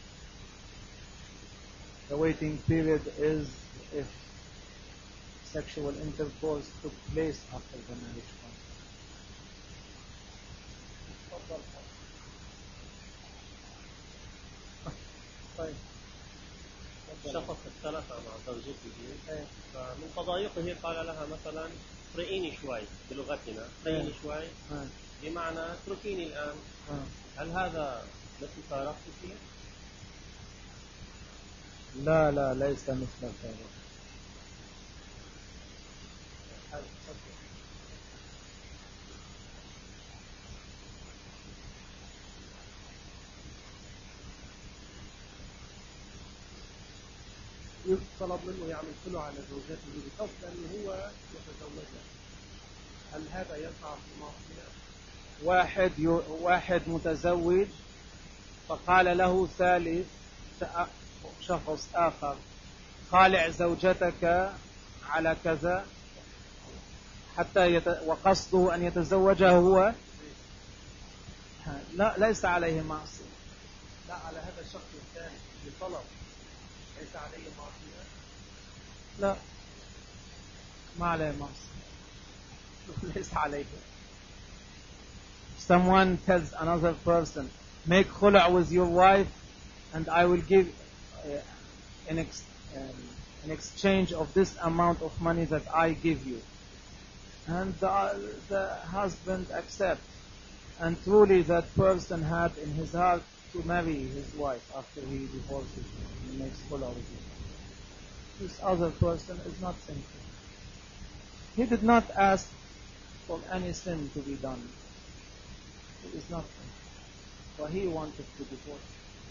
The waiting period is if sexual intercourse took place after the marriage contract. شخص اختلف مع زوجته، فمن تضايقه قال لها مثلا اقرئيني شوي، بلغتنا اقرئيني شوي، بمعنى اتركيني الآن. هل هذا مثل فارقت فيه؟ لا ليس مثل الفارق. طلب منه يعمل خلع على زوجته بقصد أنه هو يتزوجها، هل هذا يقع في معصية؟ واحد متزوج فقال له ثالث شخص آخر، خالع زوجتك على كذا، حتى وقصده أن يتزوجها هو، لا ليس عليه معصية. لا، على هذا الشخص الثاني بطلب ليس عليه معصية. لا ما عليه معصية. ليس عليه. Someone tells another person, make khula with your wife and I will give in exchange of this amount of money that I give you. And the husband accepts. And truly that person had in his heart to marry his wife after he divorces her. He makes khula with her. this other person is not sinful. He did not ask for any sin to be done. He is not sinful. But he wanted to divorce.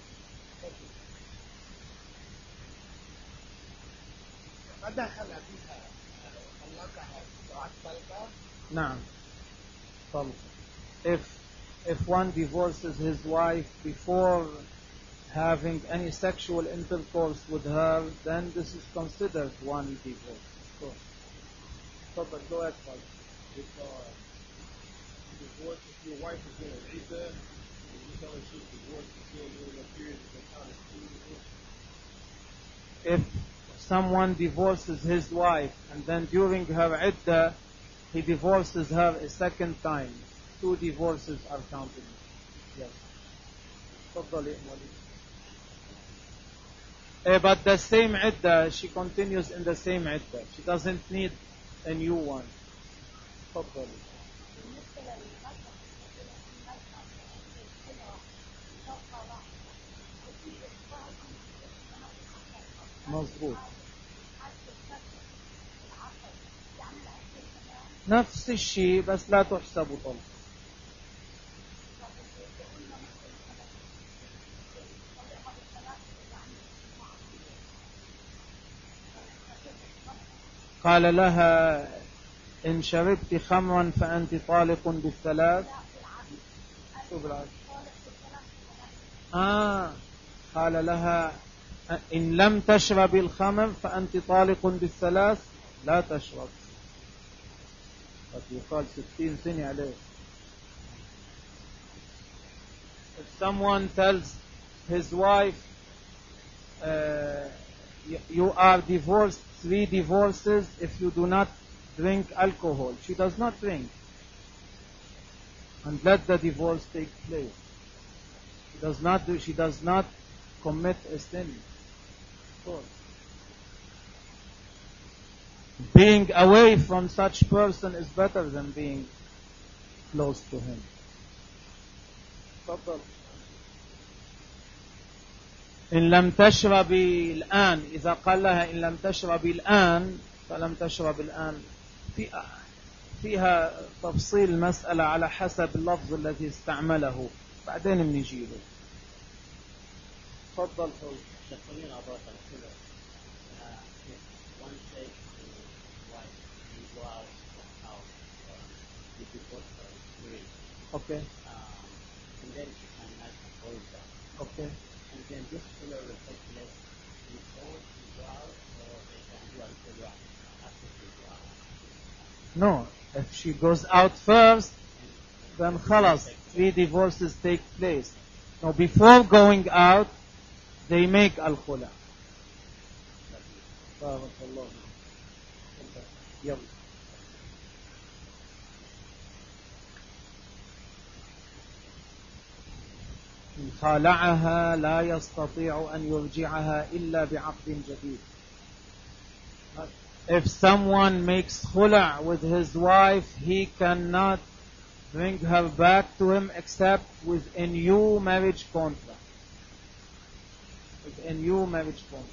نعم. If one divorces his wife before having any sexual intercourse with her, then this is considered one divorce. So, but go ahead, Father. If divorce, if your wife is in a iddah, and you tell her she's divorced, you're still during a period of time of divorce. If someone divorces his wife and then during her iddah he divorces her a second time, 2 divorces are counted. Yes. But the same iddah, she continues in the same iddah. She doesn't need a new one. مظبوط. نفس الشيء بس لا تحسب طلق. قال لها إن شربت خمرا فأنت طالق بالثلاث. قال لها إن لم تشرب الخمر فأنت طالق بالثلاث. لا تشرب. قد يقال 60 سنة عليه. If someone tells his wife you are divorced 3 divorces if you do not drink alcohol, she does not drink, and let the divorce take place. She does not commit a sin. Being away from such person is better than being close to him. إن لم تشربي الآن، إذا قال لها إن لم تشربي الآن فلم تشرب الآن، فيها تفصيل المسألة على حسب اللفظ الذي استعمله، بعدين بنجيله. تفضل. Okay. And then she can make a closure. Okay. And then this fuller will take place before she go out, or they can do a fuller after she go out. No, if she goes out first, then khalas, 3 divorces take place. Now before going out, they make al-khula. Barakallah. Yep. إن خالعها لا يستطيع أن يرجعها إلا بعقد جديد. If someone makes khula' with his wife, he cannot bring her back to him except with a new marriage contract. With a new marriage contract.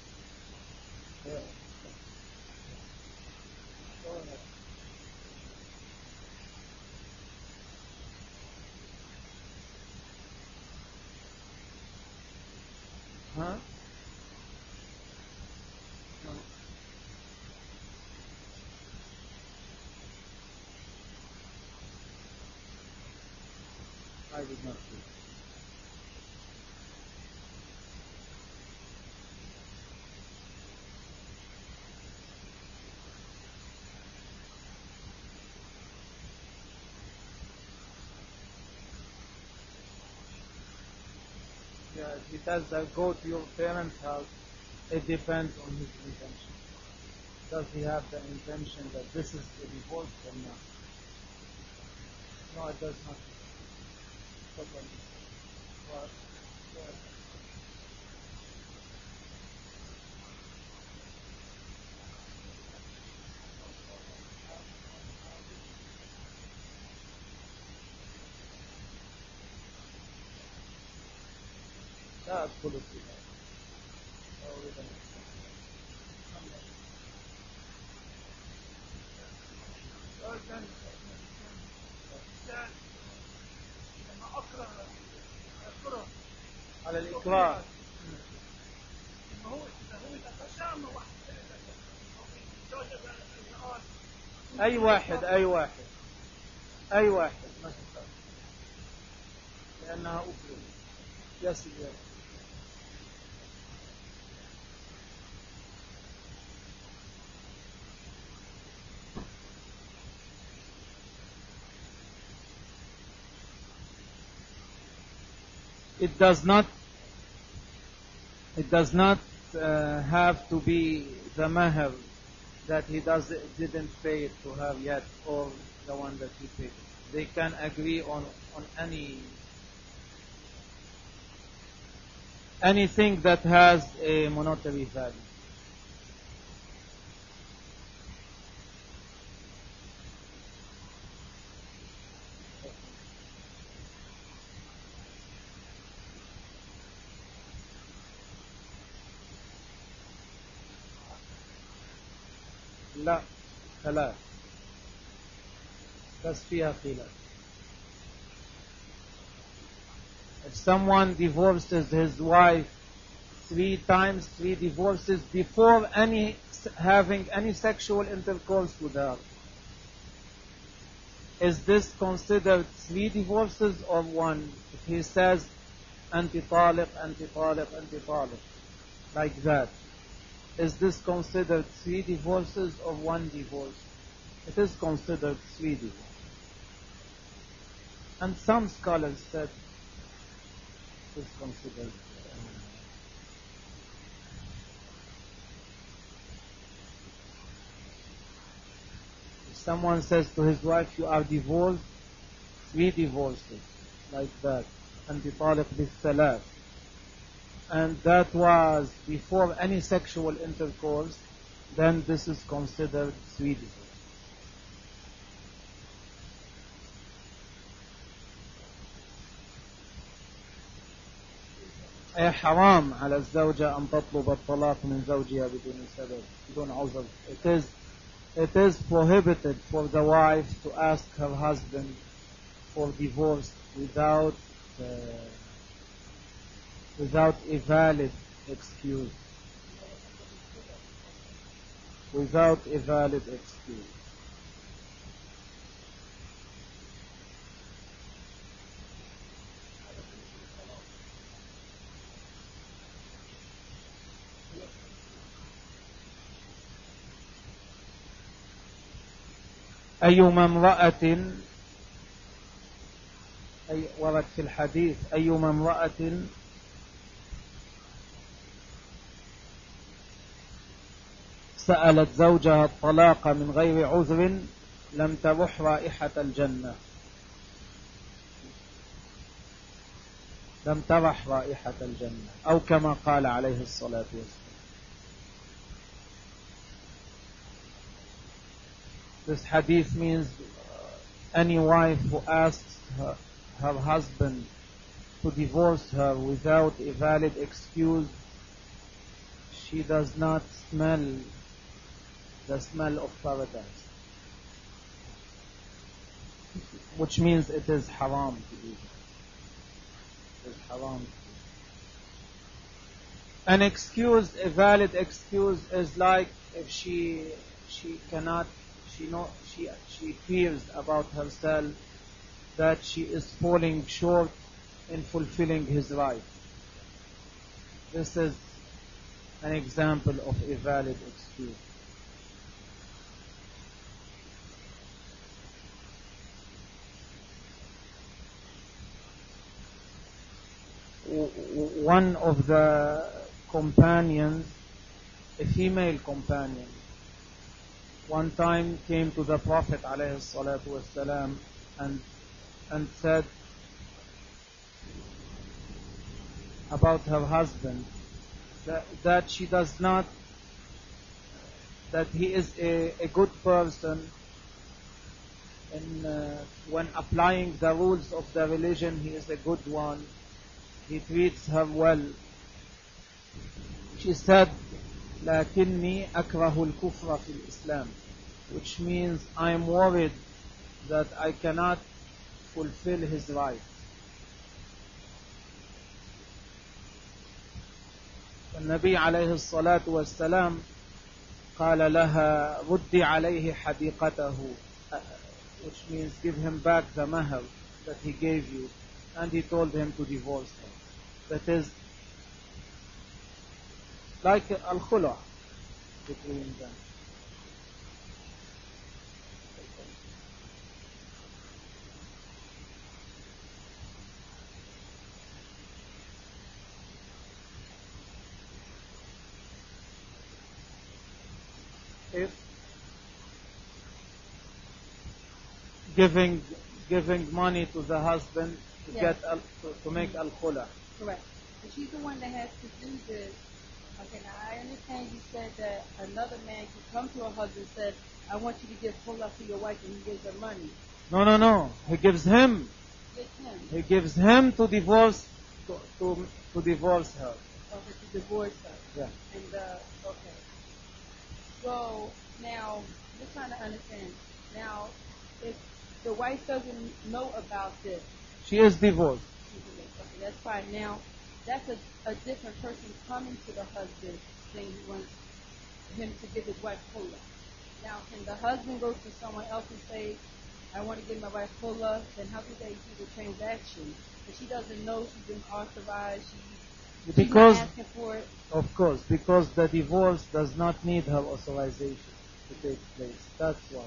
Huh? No. I did not see. Yeah, if he says that go to your parents' house, it depends on his intention. Does he have the intention that this is a divorce or not? No, it does not. What? لا أدخل فيها. إكراه. أي واحد ما تفعل لأنها أكرم. يا سيدي. It does not have to be the mahar that he didn't pay it to her yet, or the one that he paid. They can agree on anything that has a monetary value. لا ثلاث بس فيها خلاف. If someone divorces his wife 3 times, 3 divorces before having any sexual intercourse with her, is this considered 3 divorces or 1? If he says anti taliq, anti taliq, anti taliq, like that, is this considered 3 divorces or 1 divorce? It is considered 3 divorces. And some scholars said it is considered. If someone says to his wife, you are divorced, 3 divorces, like that, anti taliq bis-thalath, and that was before any sexual intercourse, then this is considered 3 divorces. أي حرام على الزوجة أن تطلب الطلاق من زوجها بدون سبب بدون عذر. It is prohibited for the wife to ask her husband for divorce without a valid excuse. Without a valid excuse. أيما امرأة ورد في الحديث أيما امرأة سألت زوجها الطلاق من غير عذر لم ترح رائحة الجنة. لم ترح رائحة الجنة أو كما قال عليه الصلاة والسلام. This hadith means any wife who asks her husband to divorce her without a valid excuse, she does not smell the smell of paradise, which means it is haram to do that. It is haram. An excuse, a valid excuse, is like if she cannot, she fears about herself that she is falling short in fulfilling his right. This is an example of a valid excuse. One of the companions, a female companion, one time came to the Prophet ﷺ and said about her husband that she does not, that he is a good person and when applying the rules of the religion he is a good one, he treats her well. She said, لكني أكره الكفر في الإسلام, which means I am worried that I cannot fulfill his right. النبي عليه الصلاة والسلام قال لها ردي عليه حديقته, which means give him back the mahar that he gave you, and he told him to divorce her. That is like al-khula between them. If giving money to the husband to Yes. get to make al-khula. Correct. But she's the one that has to do this. Okay, now I understand you said that another man could come to her husband and said, I want you to give khula to your wife, and he gives her money. No. He gives him. It's him. He gives him to divorce to divorce her. Okay, to divorce her. Yeah. And okay. So now we're trying to understand. Now, if the wife doesn't know about this, She is divorced. okay, that's fine. Now, that's a different person coming to the husband saying he wants him to give his wife khula. Now, can the husband go to someone else and say, I want to give my wife khula? Then how do they do the transaction? If she doesn't know she's been authorized, she's Because not asking for it. Of course, because the divorce does not need her authorization to take place. That's why.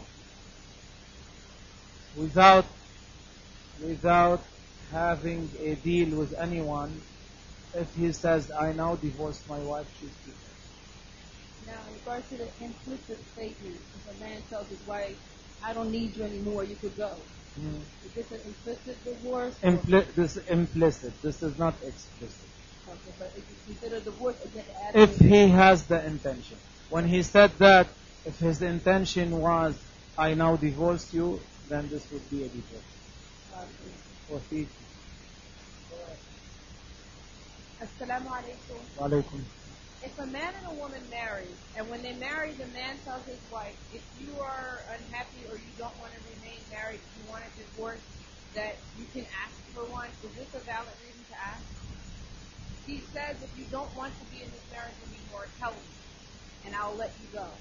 Without having a deal with anyone, if he says, I now divorce my wife, she's divorced. Now, in regards to the implicit statement, if a man tells his wife, I don't need you anymore, you could go. Is this an implicit divorce? This is implicit. This is not explicit. Okay, but is it considered divorce again? If he has the intention. When he said that, if his intention was, I now divorce you, then this would be a divorce. Or thief. Assalamu alaikum. Wa alaikum. If a man and a woman marry, and when they marry, the man tells his wife, if you are unhappy or you don't want to remain married, you want a divorce, that you can ask for one, is this a valid reason to ask? He says, if you don't want to be in this marriage anymore, tell me, and I'll let you go.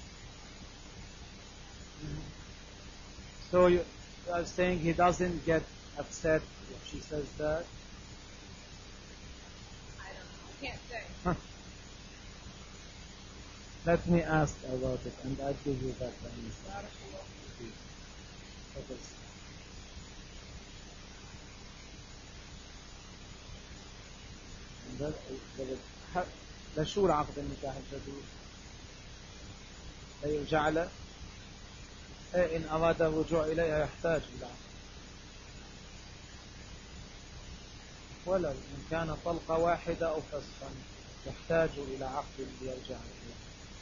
So you are saying he doesn't get upset if she says that? I don't know. I can't say. Let me ask about it and I'll give you that answer. لشو العقد النكاح الجديد؟ لا يرجع له؟ إن أراد الرجوع إليها يحتاج إلى عقد. ولو إن كان طلقة واحدة أو فسخا يحتاج إلى عقد ليرجع إليه.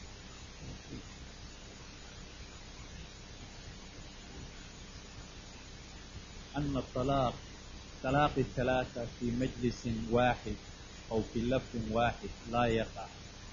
أن الطلاق طلاق الثلاثة في مجلس واحد أو في لفظ واحد لا يقع.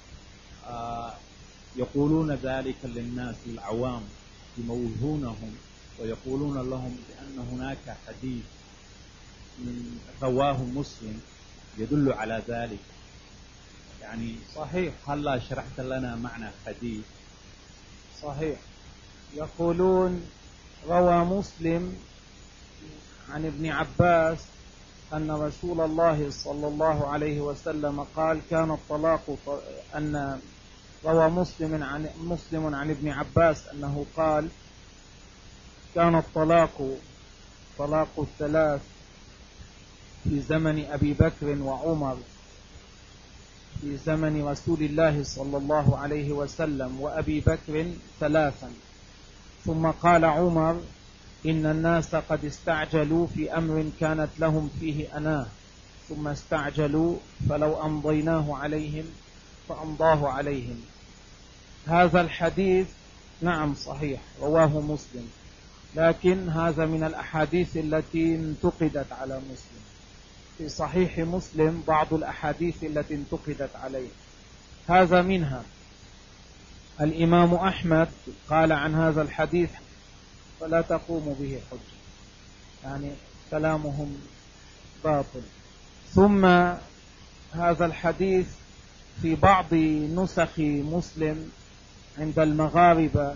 يقولون ذلك للناس العوام يموهونهم ويقولون لهم بأن هناك حديث من رواه مسلم يدل على ذلك. يعني صحيح. هلا شرحت لنا معنى حديث؟ صحيح. يقولون روى مسلم عن ابن عباس أن رسول الله صلى الله عليه وسلم قال كان الطلاق أن روى مسلم عن ابن عباس أنه قال كان الطلاق الثلاث في زمن أبي بكر وعمر في زمن رسول الله صلى الله عليه وسلم وأبي بكر ثلاثا ثم قال عمر إن الناس قد استعجلوا في أمر كانت لهم فيه أناه ثم استعجلوا فلو أمضيناه عليهم فأمضاه عليهم. هذا الحديث نعم صحيح رواه مسلم، لكن هذا من الأحاديث التي انتقدت على مسلم. في صحيح مسلم بعض الأحاديث التي انتقدت عليه، هذا منها. الإمام أحمد قال عن هذا الحديث فلا تقوم به حجة، يعني كلامهم باطل. ثم هذا الحديث في بعض نسخ مسلم عند المغاربة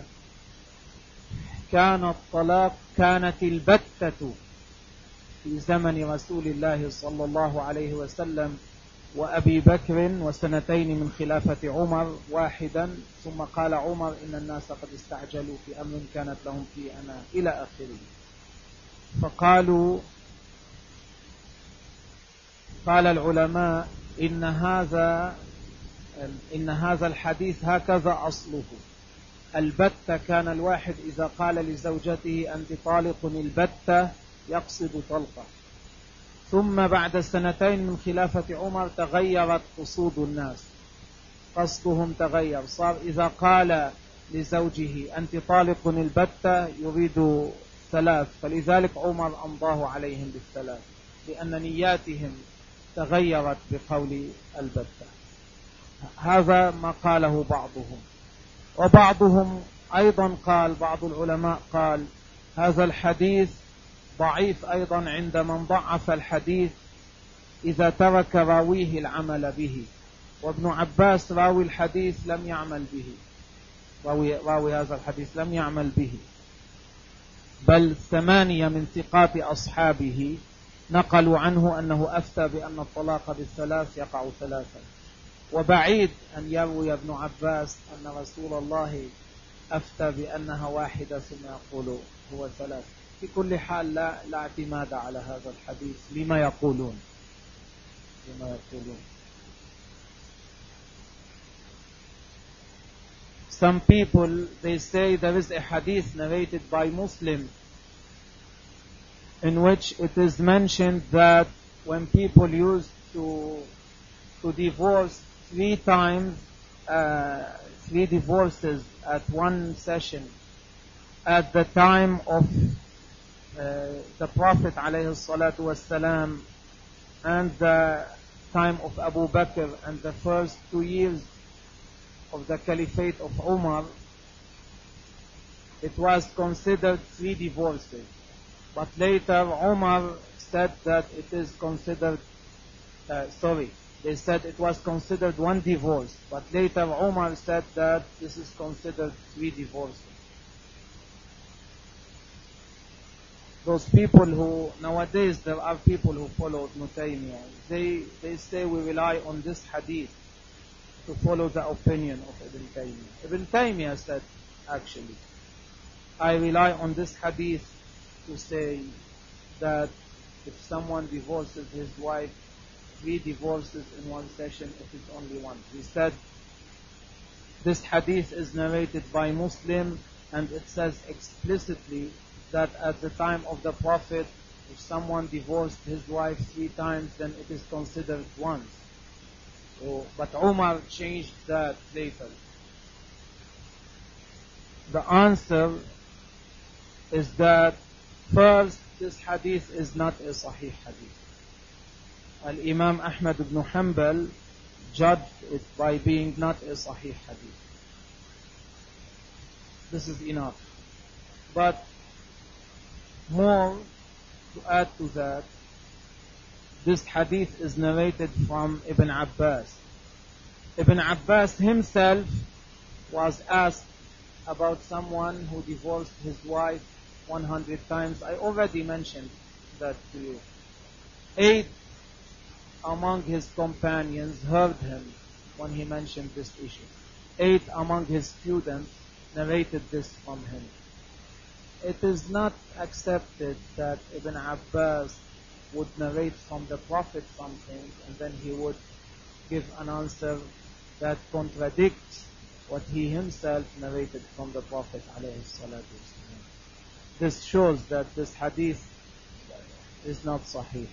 كانت البتة في زمن رسول الله صلى الله عليه وسلم وأبي بكر وسنتين من خلافة عمر واحدا، ثم قال عمر إن الناس قد استعجلوا في أمر كانت لهم فيه أنا إلى آخره. فقالوا قال العلماء إن هذا الحديث هكذا أصله. البتة كان الواحد إذا قال لزوجته أنت طالق البتة يقصد طلقة، ثم بعد سنتين من خلافة عمر تغيرت قصود الناس، قصدهم تغير، صار إذا قال لزوجه أنت طالق البتة يريد ثلاث، فلذلك عمر أمضاه عليهم بالثلاث لأن نياتهم تغيرت بقول البتة. هذا ما قاله بعضهم. وبعضهم أيضا قال، بعض العلماء قال هذا الحديث ضعيف أيضا عند من ضعف الحديث إذا ترك راويه العمل به، وابن عباس راوي الحديث لم يعمل به، راوي هذا الحديث لم يعمل به، بل 8 من ثقات أصحابه نقلوا عنه أنه أفتى بأن الطلاق بالثلاث يقع ثلاثا، وبعيد أن يروي ابن عباس أن رسول الله أفتى بأنها واحدة ثم يقول هو ثلاث. في كل حال لا اعتماد على هذا الحديث لما يقولون. Some people, they say there is a hadith narrated by Muslim in which it is mentioned that when people used to divorce 3 times, 3 divorces at one session at the time of the Prophet alayhi salatu wassalam and the time of Abu Bakr and the first 2 years of the Caliphate of Umar, it was considered 3 divorces. But later Umar said that it is considered, they said it was considered 1 divorce. But later Umar said that this is considered 3 divorces. Those people who, nowadays there are people who follow Ibn Taymiyyah, they say we rely on this hadith to follow the opinion of Ibn Taymiyyah. Ibn Taymiyyah said, actually, I rely on this hadith to say that if someone divorces his wife 3 divorces in one session, it is only 1. He said this hadith is narrated by Muslim and it says explicitly that at the time of the Prophet, if someone divorced his wife 3 times, then it is considered once. But Umar changed that later. The answer is that first, this hadith is not a sahih hadith. Al-Imam Ahmad ibn Hanbal judged it by being not a sahih hadith. This is enough. But more to add to that, this hadith is narrated from Ibn Abbas. Ibn Abbas himself was asked about someone who divorced his wife 100 times. I already mentioned that to you. 8 among his companions heard him when he mentioned this issue. 8 among his students narrated this from him. It is not accepted that Ibn Abbas would narrate from the Prophet something and then he would give an answer that contradicts what he himself narrated from the Prophet ﷺ. This shows that this hadith is not sahih.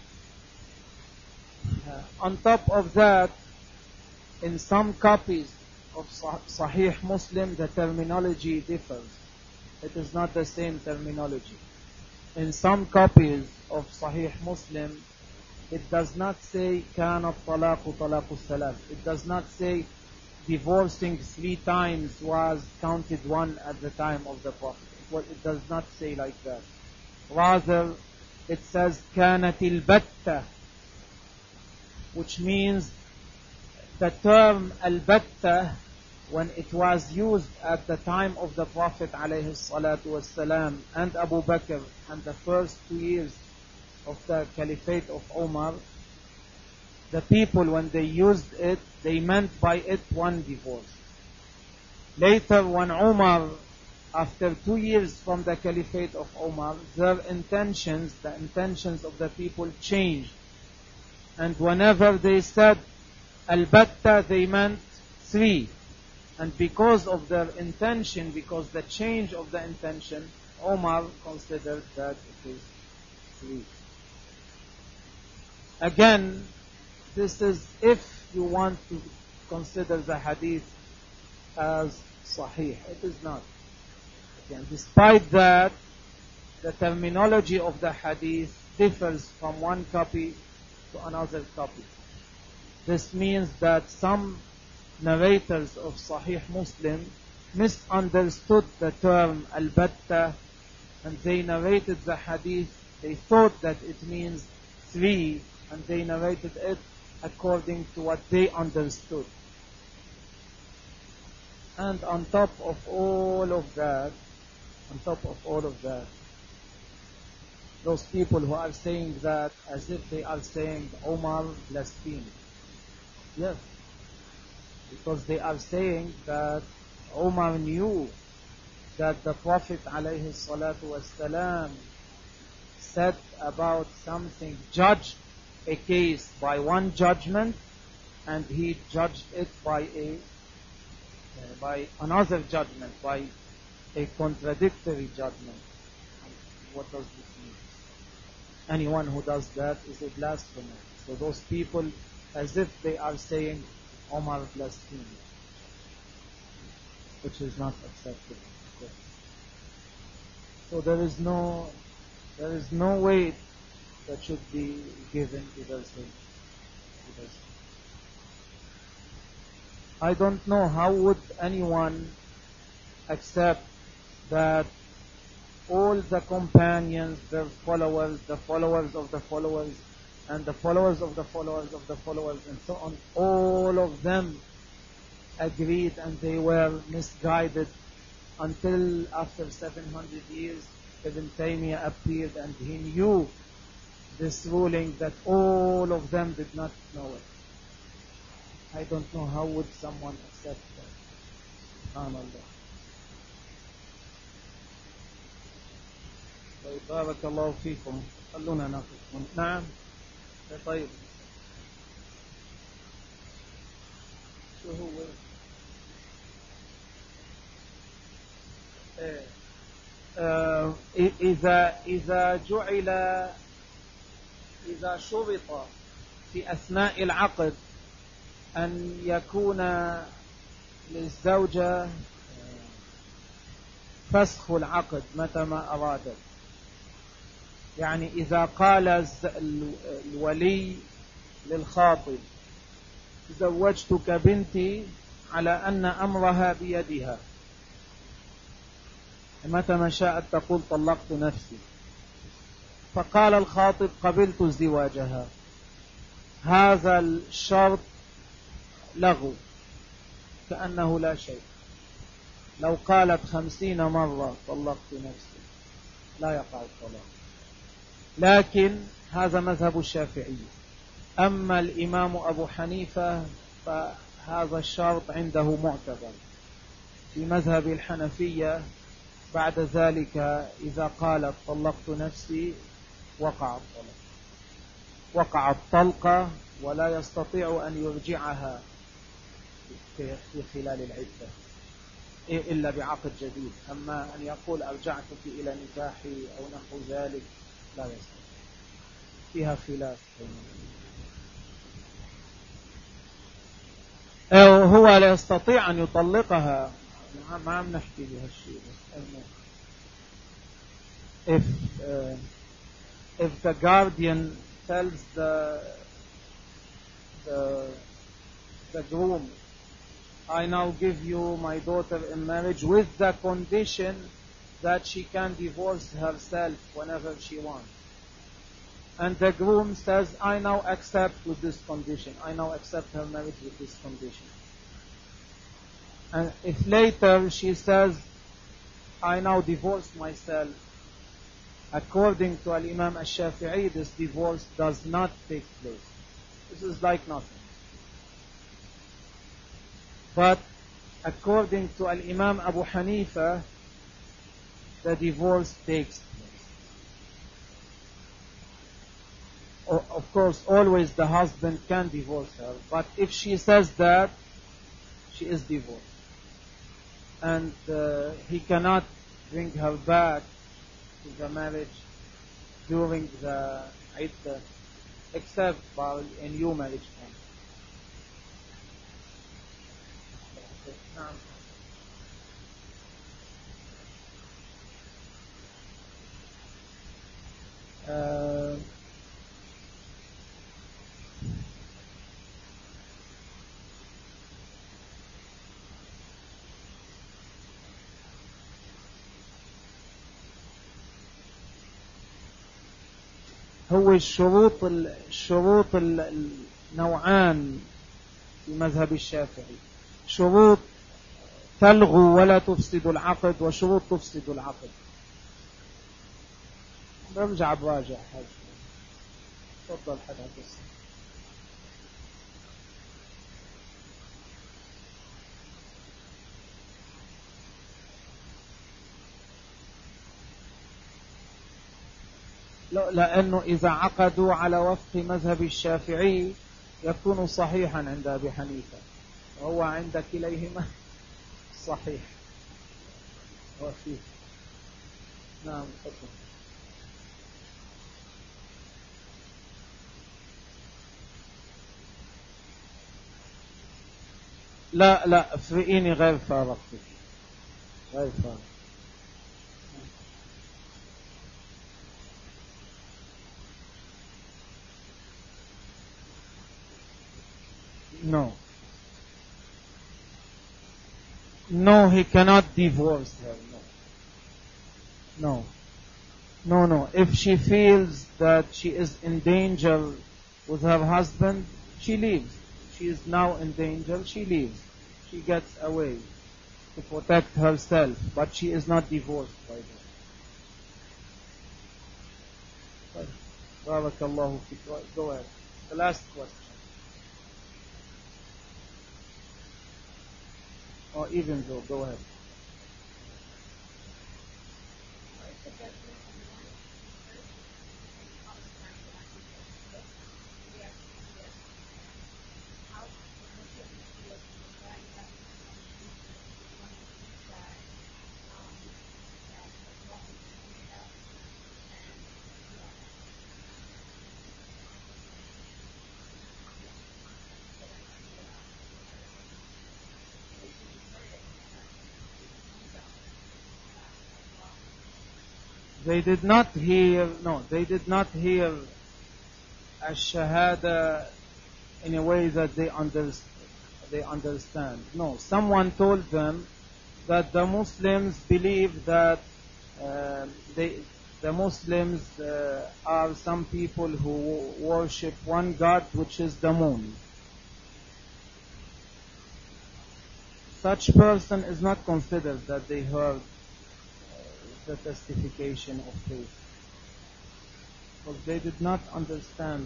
On top of that, in some copies of Sahih Muslim, the terminology differs. It is not the same terminology. In some copies of Sahih Muslim, it does not say كَانَ الطَّلَاقُ طَلَاقُ الثَّلَاثِ. It does not say divorcing 3 times was counted 1 at the time of the Prophet. It does not say like that. Rather, it says كَانَتِ الْبَتَّةِ, which means the term al-batta, when it was used at the time of the Prophet alayhi salatu wasalam and Abu Bakr and the first 2 years of the Caliphate of Umar, the people, when they used it, they meant by it one divorce. Later, when Umar, after 2 years from the Caliphate of Umar, their intentions, the intentions of the people changed. And whenever they said al-batta, they meant 3. And because of their intention, because the change of the intention, Umar considered that it is 3. Again, this is if you want to consider the hadith as sahih. It is not. Again, despite that, the terminology of the hadith differs from one copy to another copy. This means that some narrators of Sahih Muslim misunderstood the term al-batta, and they narrated the hadith. They thought that it means 3, and they narrated it according to what they understood. And on top of all of that, those people who are saying that as if they are saying Umar blasphemed. Yes. Because they are saying that Umar knew that the Prophet alayhi salatu wasalam said about something, judged a case by one judgment, and he judged it by another judgment, by a contradictory judgment. What does this mean? Anyone who does that is a blasphemer. So those people, as if they are saying Omar blasphemed, which is not acceptable. So there is no weight that should be given to their sins. I don't know how would anyone accept that all the companions, their followers, the followers of the followers, and the followers of the followers of the followers, and so on, all of them agreed and they were misguided until after 700 years Ibn Taymiyyah appeared and he knew this ruling that all of them did not know it. I don't know how would someone accept that. SubhanAllah. طيب بارك الله فيكم. خلونا نقف. نعم. طيب. شو هو؟ إذا شرط في أثناء العقد أن يكون للزوجة فسخ العقد متى ما أرادت، يعني إذا قال الولي للخاطب زوجتك بنتي على أن أمرها بيدها، متى ما شاءت تقول طلقت نفسي، فقال الخاطب قبلت زواجها، هذا الشرط لغو كأنه لا شيء. لو قالت 50 مرة طلقت نفسي لا يقع الطلاق. لكن هذا مذهب الشافعي. أما الإمام أبو حنيفة فهذا الشرط عنده معتبر. في مذهب الحنفية بعد ذلك إذا قالت طلقت نفسي وقع الطلاق، وقع الطلقة ولا يستطيع أن يرجعها في خلال العدة إلا بعقد جديد. أما أن يقول أرجعتك إلى نكاحي أو نحو ذلك لا يستطيع. فيها خلاف. هو لا يستطيع أن يطلقها. ما عم نحكي بهالشيء. If the guardian tells the groom, I now give you my daughter in marriage with the condition that she can divorce herself whenever she wants, and the groom says, I now accept with this condition. I now accept her marriage with this condition. And if later she says, I now divorce myself, according to Al-Imam Al-Shafi'i, this divorce does not take place. This is like nothing. But according to Al-Imam Abu Hanifa, the divorce takes place. Of course, always the husband can divorce her, but if she says that, she is divorced. And he cannot bring her back to the marriage during the iddah, except by a new marriage comes. هو الشروط النوعان في مذهب الشافعي، شروط تلغو ولا تفسد العقد وشروط تفسد العقد. برجع براجع حاجة. تفضل حضرتك. لا، لأنه إذا عقدوا على وفق مذهب الشافعي يكون صحيحا عند أبي حنيفة، وهو عند كليهما صحيح. وفيه. نعم تفضل. لا افرقيني غير فارقتك، غير فارق. No, he cannot divorce her. No. If she feels that she is in danger with her husband, she leaves. She is now in danger, she leaves. She gets away to protect herself, but she is not divorced by them. Barakallahu fiqh. Go ahead. The last question. Or even though, go ahead. They did not hear ash-shahada in a way that they understand. No, someone told them that the Muslims believe that the Muslims are some people who worship one God, which is the moon. Such person is not considered that they heard the testification of faith, because they did not understand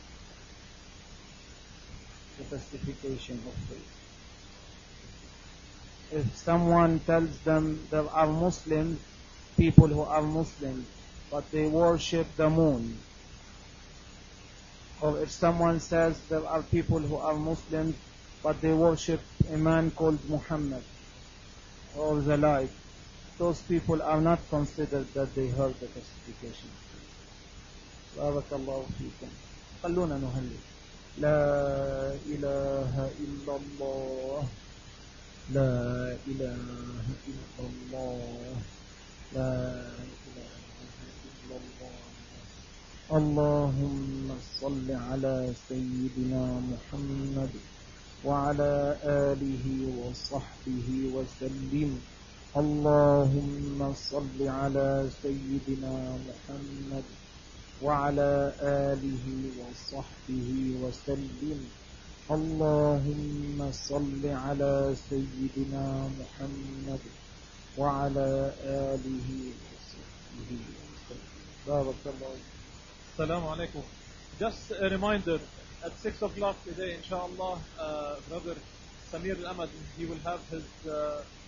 the testification of faith. If someone tells them there are Muslims, people who are Muslims, but they worship the moon, or if someone says there are people who are Muslims, but they worship a man called Muhammad, or the like, those people are not considered that they heard the testification. بارك الله فيكم. خلونا نهلل. لا إله إلا الله، لا إله إلا الله، لا إله إلا الله. اللهم صل على سيدنا محمد وعلى آله وصحبه وسلم. اللهم صل على سيدنا محمد وعلى آله وصحبه وسلم. اللهم صل على سيدنا محمد وعلى آله وصحبه وسلم. بارك الله. Assalamu alaikum. Just a reminder, at 6 o'clock today, inshallah, Brother Samir Al-Ahmad, he will have his